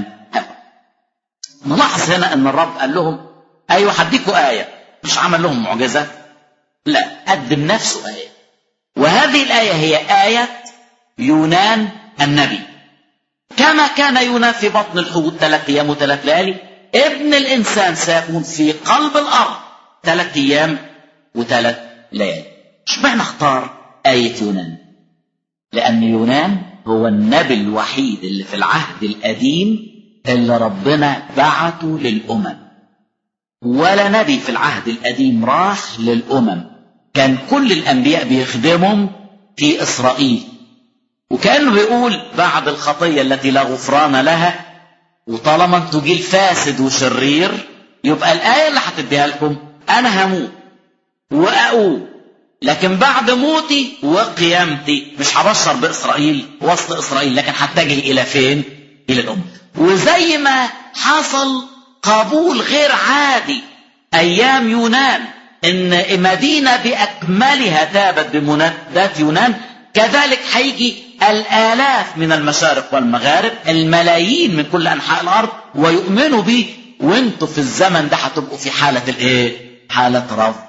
نلاحظ هنا أن الرب قال لهم أيوة هديكوا آية، مش عمل لهم معجزة، لا، قدم نفسه آية. وهذه الآية هي آية يونان النبي. كما كان يونان في بطن الحوت 3 أيام و3 ليالي، ابن الإنسان سيكون في قلب الأرض 3 أيام و3 ليالي. اشمعنى اختار آية يونان؟ لأن يونان هو النبي الوحيد اللي في العهد القديم اللي ربنا بعته للأمم. ولا نبي في العهد القديم راح للأمم كان كل الأنبياء بيخدمهم في إسرائيل، وكأنه بيقول بعد الخطية التي لا غفران لها، وطالما انتوا جيل فاسد وشرير، يبقى الآية اللي هتديها لكم أنا هموت وأقوم، لكن بعد موتي وقيامتي مش هبشر بإسرائيل وسط إسرائيل، لكن هتجه إلى فين؟ إلى الأمة. وزي ما حصل قبول غير عادي أيام يونان، إن مدينة بأكملها تابت بمنادات يونان، كذلك هيجي الآلاف من المشارق والمغارب، الملايين من كل أنحاء الأرض، ويؤمنوا بيه، وانتوا في الزمن ده هتبقوا في حالة الإيه؟ حالة رفض.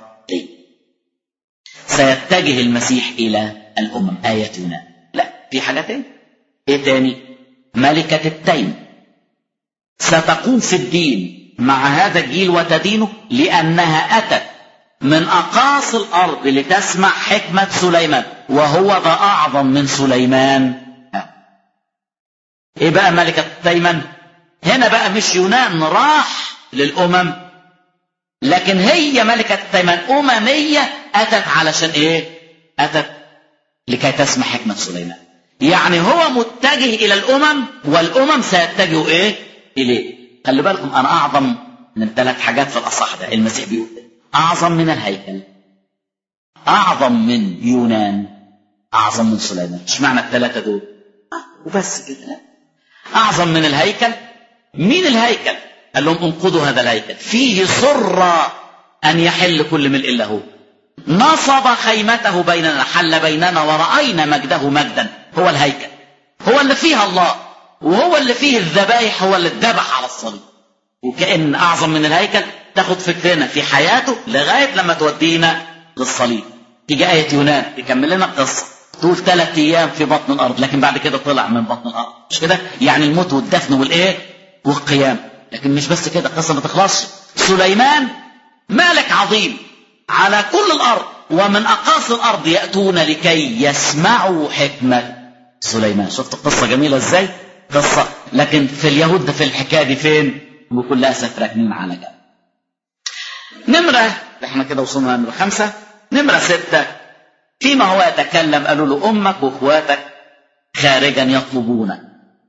سيتجه المسيح إلى الأمم. آية يونان. لا، في حاجة تاني. إيه تاني؟ ملكة التيم ستقوم في الدين مع هذا الجيل وتدينه، لأنها أتت من أقاصي الأرض لتسمع حكمة سليمان، وهو ذا أعظم من سليمان. إيه بقى ملكة التيمن؟ هنا بقى مش يونان راح للأمم، لكن هي ملكة التيمن أممية أتت علشان إيه؟ أتت لكي تسمع حكمة سليمان. يعني هو متجه إلى الأمم، والأمم سيتجهوا إيه؟ إليه. خلي بالكم، أنا أعظم من 3 حاجات في الأصح ده. المسيح بيقول أعظم من الهيكل، أعظم من يونان، أعظم من سليمان. إيش معنى ال3 دول؟ وبس كده. أعظم من الهيكل. مين الهيكل؟ قال لهم انقضوا هذا الهيكل، فيه سر أن يحل كل ملء إلا هو. نصب خيمته بيننا، حل بيننا ورأينا مجده مجدا. هو الهيكل، هو اللي فيها الله، وهو اللي فيه الذبائح، هو اللي اتذبح على الصليب. وكأن أعظم من الهيكل تاخد فكرنا في حياته لغاية لما تودينا للصليب. تيجي آية يونان يكمل لنا القصة، طول 3 أيام في بطن الأرض، لكن بعد كده طلع من بطن الأرض. مش كده؟ يعني الموت والدفن والإيه؟ والقيام. لكن مش بس كده، القصة ما تخلصش. سليمان ملك عظيم على كل الأرض، ومن أقاصي الأرض يأتون لكي يسمعوا حكمة سليمان. شفت القصة جميلة إزاي؟ قصة. لكن في اليهود ده في الحكاية دي فين؟ وكل أسف راكنين على جنب. نمرة، احنا كده وصلنا نمرة 5. نمرة 6، فيما هو يتكلم قالوا له أمك وأخواتك خارجا يطلبونك.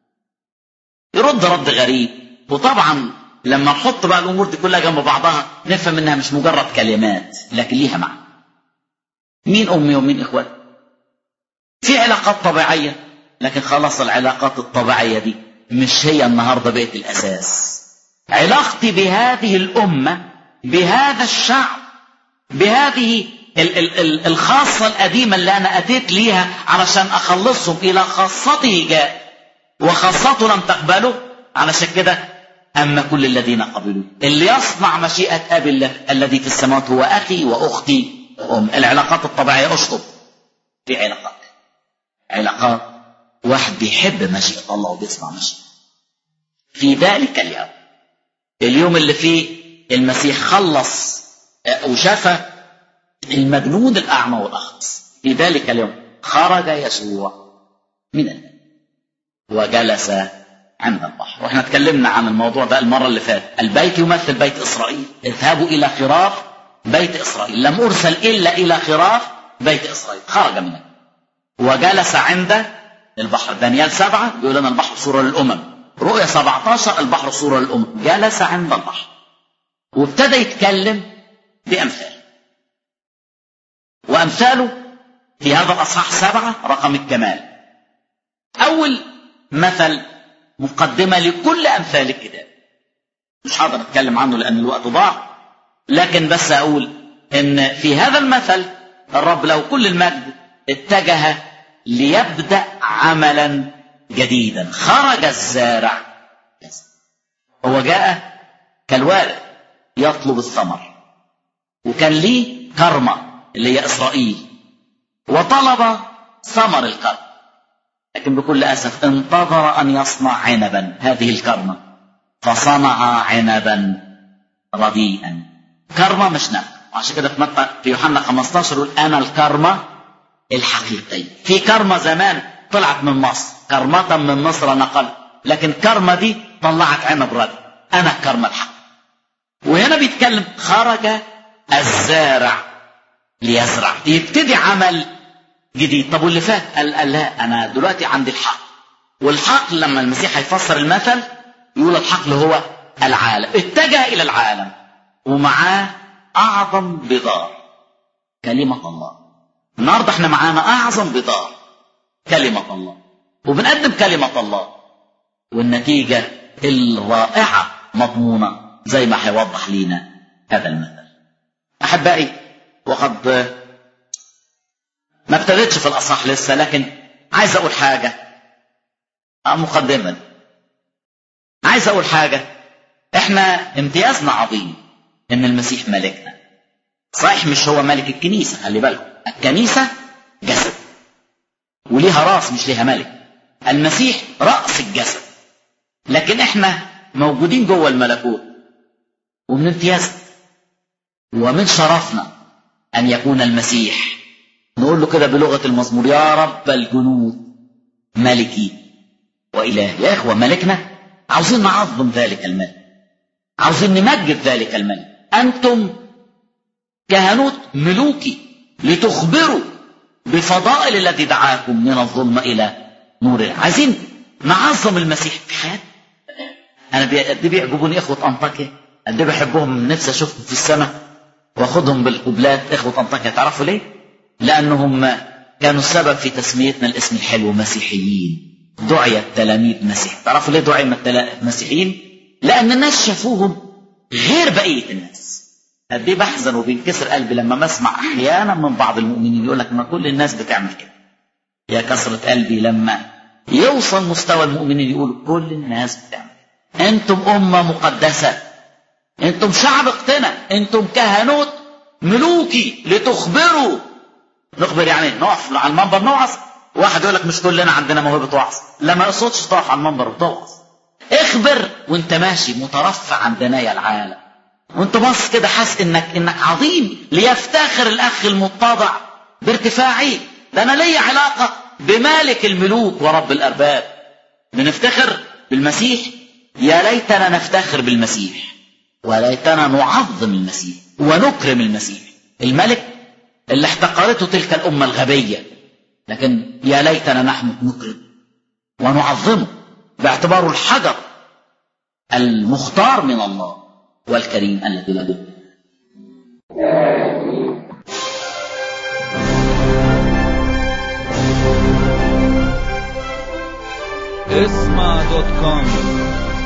يرد رد غريب. وطبعا لما نحط بقى الأمور دي كلها جنب بعضها نفهم إنها مش مجرد كلمات، لكن ليها معنى. مين أمي ومين إخواتي؟ في علاقات طبيعية، لكن خلاص العلاقات الطبيعية دي مش هي النهاردة بقت الأساس. علاقتي بهذه الأمة، بهذا الشعب، بهذه الخاصة القديمة اللي أنا أتيت ليها علشان أخلصهم إلى خاصته جاء، وخاصته لم تقبله. علشان كده أما كل الذين قبلوا، اللي يصنع مشيئة أبي الله الذي في السماوات هو أخي وأختي وأم. العلاقات الطبيعية أشطب. في علاقات واحد بيحب مشيئة الله وبيسمع مشيئة. في ذلك اليوم اللي فيه المسيح خلص وشفى المجنون الأعمى والأخرس، في ذلك اليوم خرج يسوع من البيت وجلس عند البحر. واحنا اتكلمنا عن الموضوع ده المرة اللي فاتت. البيت يمثل بيت إسرائيل. اذهبوا إلى خراف بيت إسرائيل، لم أرسل إلا إلى خراف بيت إسرائيل. خرج منه وجلس عند البحر. دانيال 7 بيقول لنا البحر صورة للأمم. رؤيا 17 البحر صورة للأمم. جلس عند البحر وابتدى يتكلم بأمثال، وأمثاله في هذا الأصحاح 7 رقم الكمال. أول مثل مقدمة لكل أمثال الكتاب، مش هقدر أتكلم عنه لأن الوقت ضاع، لكن بس أقول إن في هذا المثل الرب له كل المجد اتجه ليبدأ عملا جديدا. خرج الزارع، هو جاء كالوارث يطلب الثمر، وكان ليه كرمة اللي هي إسرائيل، وطلب ثمر الكرم، لكن بكل أسف انتظر أن يصنع عنبا هذه الكرمة، فصنع عنبا رديئا. كرمة مش نبت. وعشان كده في يوحنا 15 يقول أنا الكرمة الحقيقية. في كرمة زمان طلعت من مصر، كرمة من مصر نقل، لكن كرمة دي طلعت عنب ردي. أنا الكرمة الحق. وهنا بيتكلم خرج الزارع ليزرع، يبتدي عمل جديد. طب واللي فات؟ قال لا، انا دلوقتي عندي الحقل. والحقل لما المسيح هيفسر المثل يقول الحقل هو العالم. اتجه الى العالم ومعاه اعظم بضار، كلمة الله. النهارده احنا معانا اعظم بضار، كلمة الله، وبنقدم كلمة الله، والنتيجة الرائعة مضمونة زي ما هيوضح لينا هذا المثل. احبائي، وقد ما ابتدتش في الاصح لسه، لكن عايز اقول حاجة مقدما. عايز اقول حاجة، احنا امتيازنا عظيم ان المسيح ملكنا. صحيح مش هو ملك الكنيسة، خلي بالكم، الكنيسة جسد وليها راس مش ليها ملك. المسيح رأس الجسد، لكن احنا موجودين جوه الملكوت، ومن امتيازنا ومن شرفنا ان يكون المسيح، نقول له كده بلغة المزمور: يا رب الجنود ملكي وإلهي. يا إخوة، ملكنا، عاوزين نعظم ذلك الملك، عاوزين نمجد ذلك الملك. أنتم كهنوت ملوكي لتخبروا بفضائل الذي دعاكم من الظلمة إلى نور. عايزين نعظم المسيح في حياتنا. أنا قد بيعجبوني إخوة أنطاكيا، قد بحبهم، نفسي أشوفهم في السماء وأخذهم بالقبلات. إخوة أنطاكيا، تعرفوا ليه؟ لأنهم كانوا السبب في تسميتنا الاسم الحلو مسيحيين. دعي التلاميذ مسيح. تعرفوا ليه دعي مسيحيين؟ لأن الناس شافوهم غير بقية الناس. قد ايه بحزن وبينكسر قلبي لما بسمع أحيانا من بعض المؤمنين يقول لك ما كل الناس بتعمل كده. يا كسرة قلبي لما يوصل مستوى المؤمنين يقولوا كل الناس بتعمل كده. أنتم أمة مقدسة، أنتم شعب اقتنى، أنتم كهنوت ملوكي لتخبروا. نخبر يعني نقف على المنبر نوعظ. واحد يقول لك مش كلنا عندنا موهبة وعظ. لا، ما يقصدش تقف على المنبر وتوعظ. اخبر وانت ماشي مترفع عن دنايا العالم، وانت باص كده حاسس انك عظيم، ليفتخر الاخ المتضع بارتفاعي. ده انا لي علاقة بمالك الملوك ورب الارباب. بنفتخر بالمسيح. يا ليتنا نفتخر بالمسيح، وليتنا نعظم المسيح ونكرم المسيح الملك اللي احتقرته تلك الأمة الغبية. لكن يا ليتنا نحن نكرم ونعظمه باعتباره الحجر المختار من الله والكريم الذي له. اسمع.com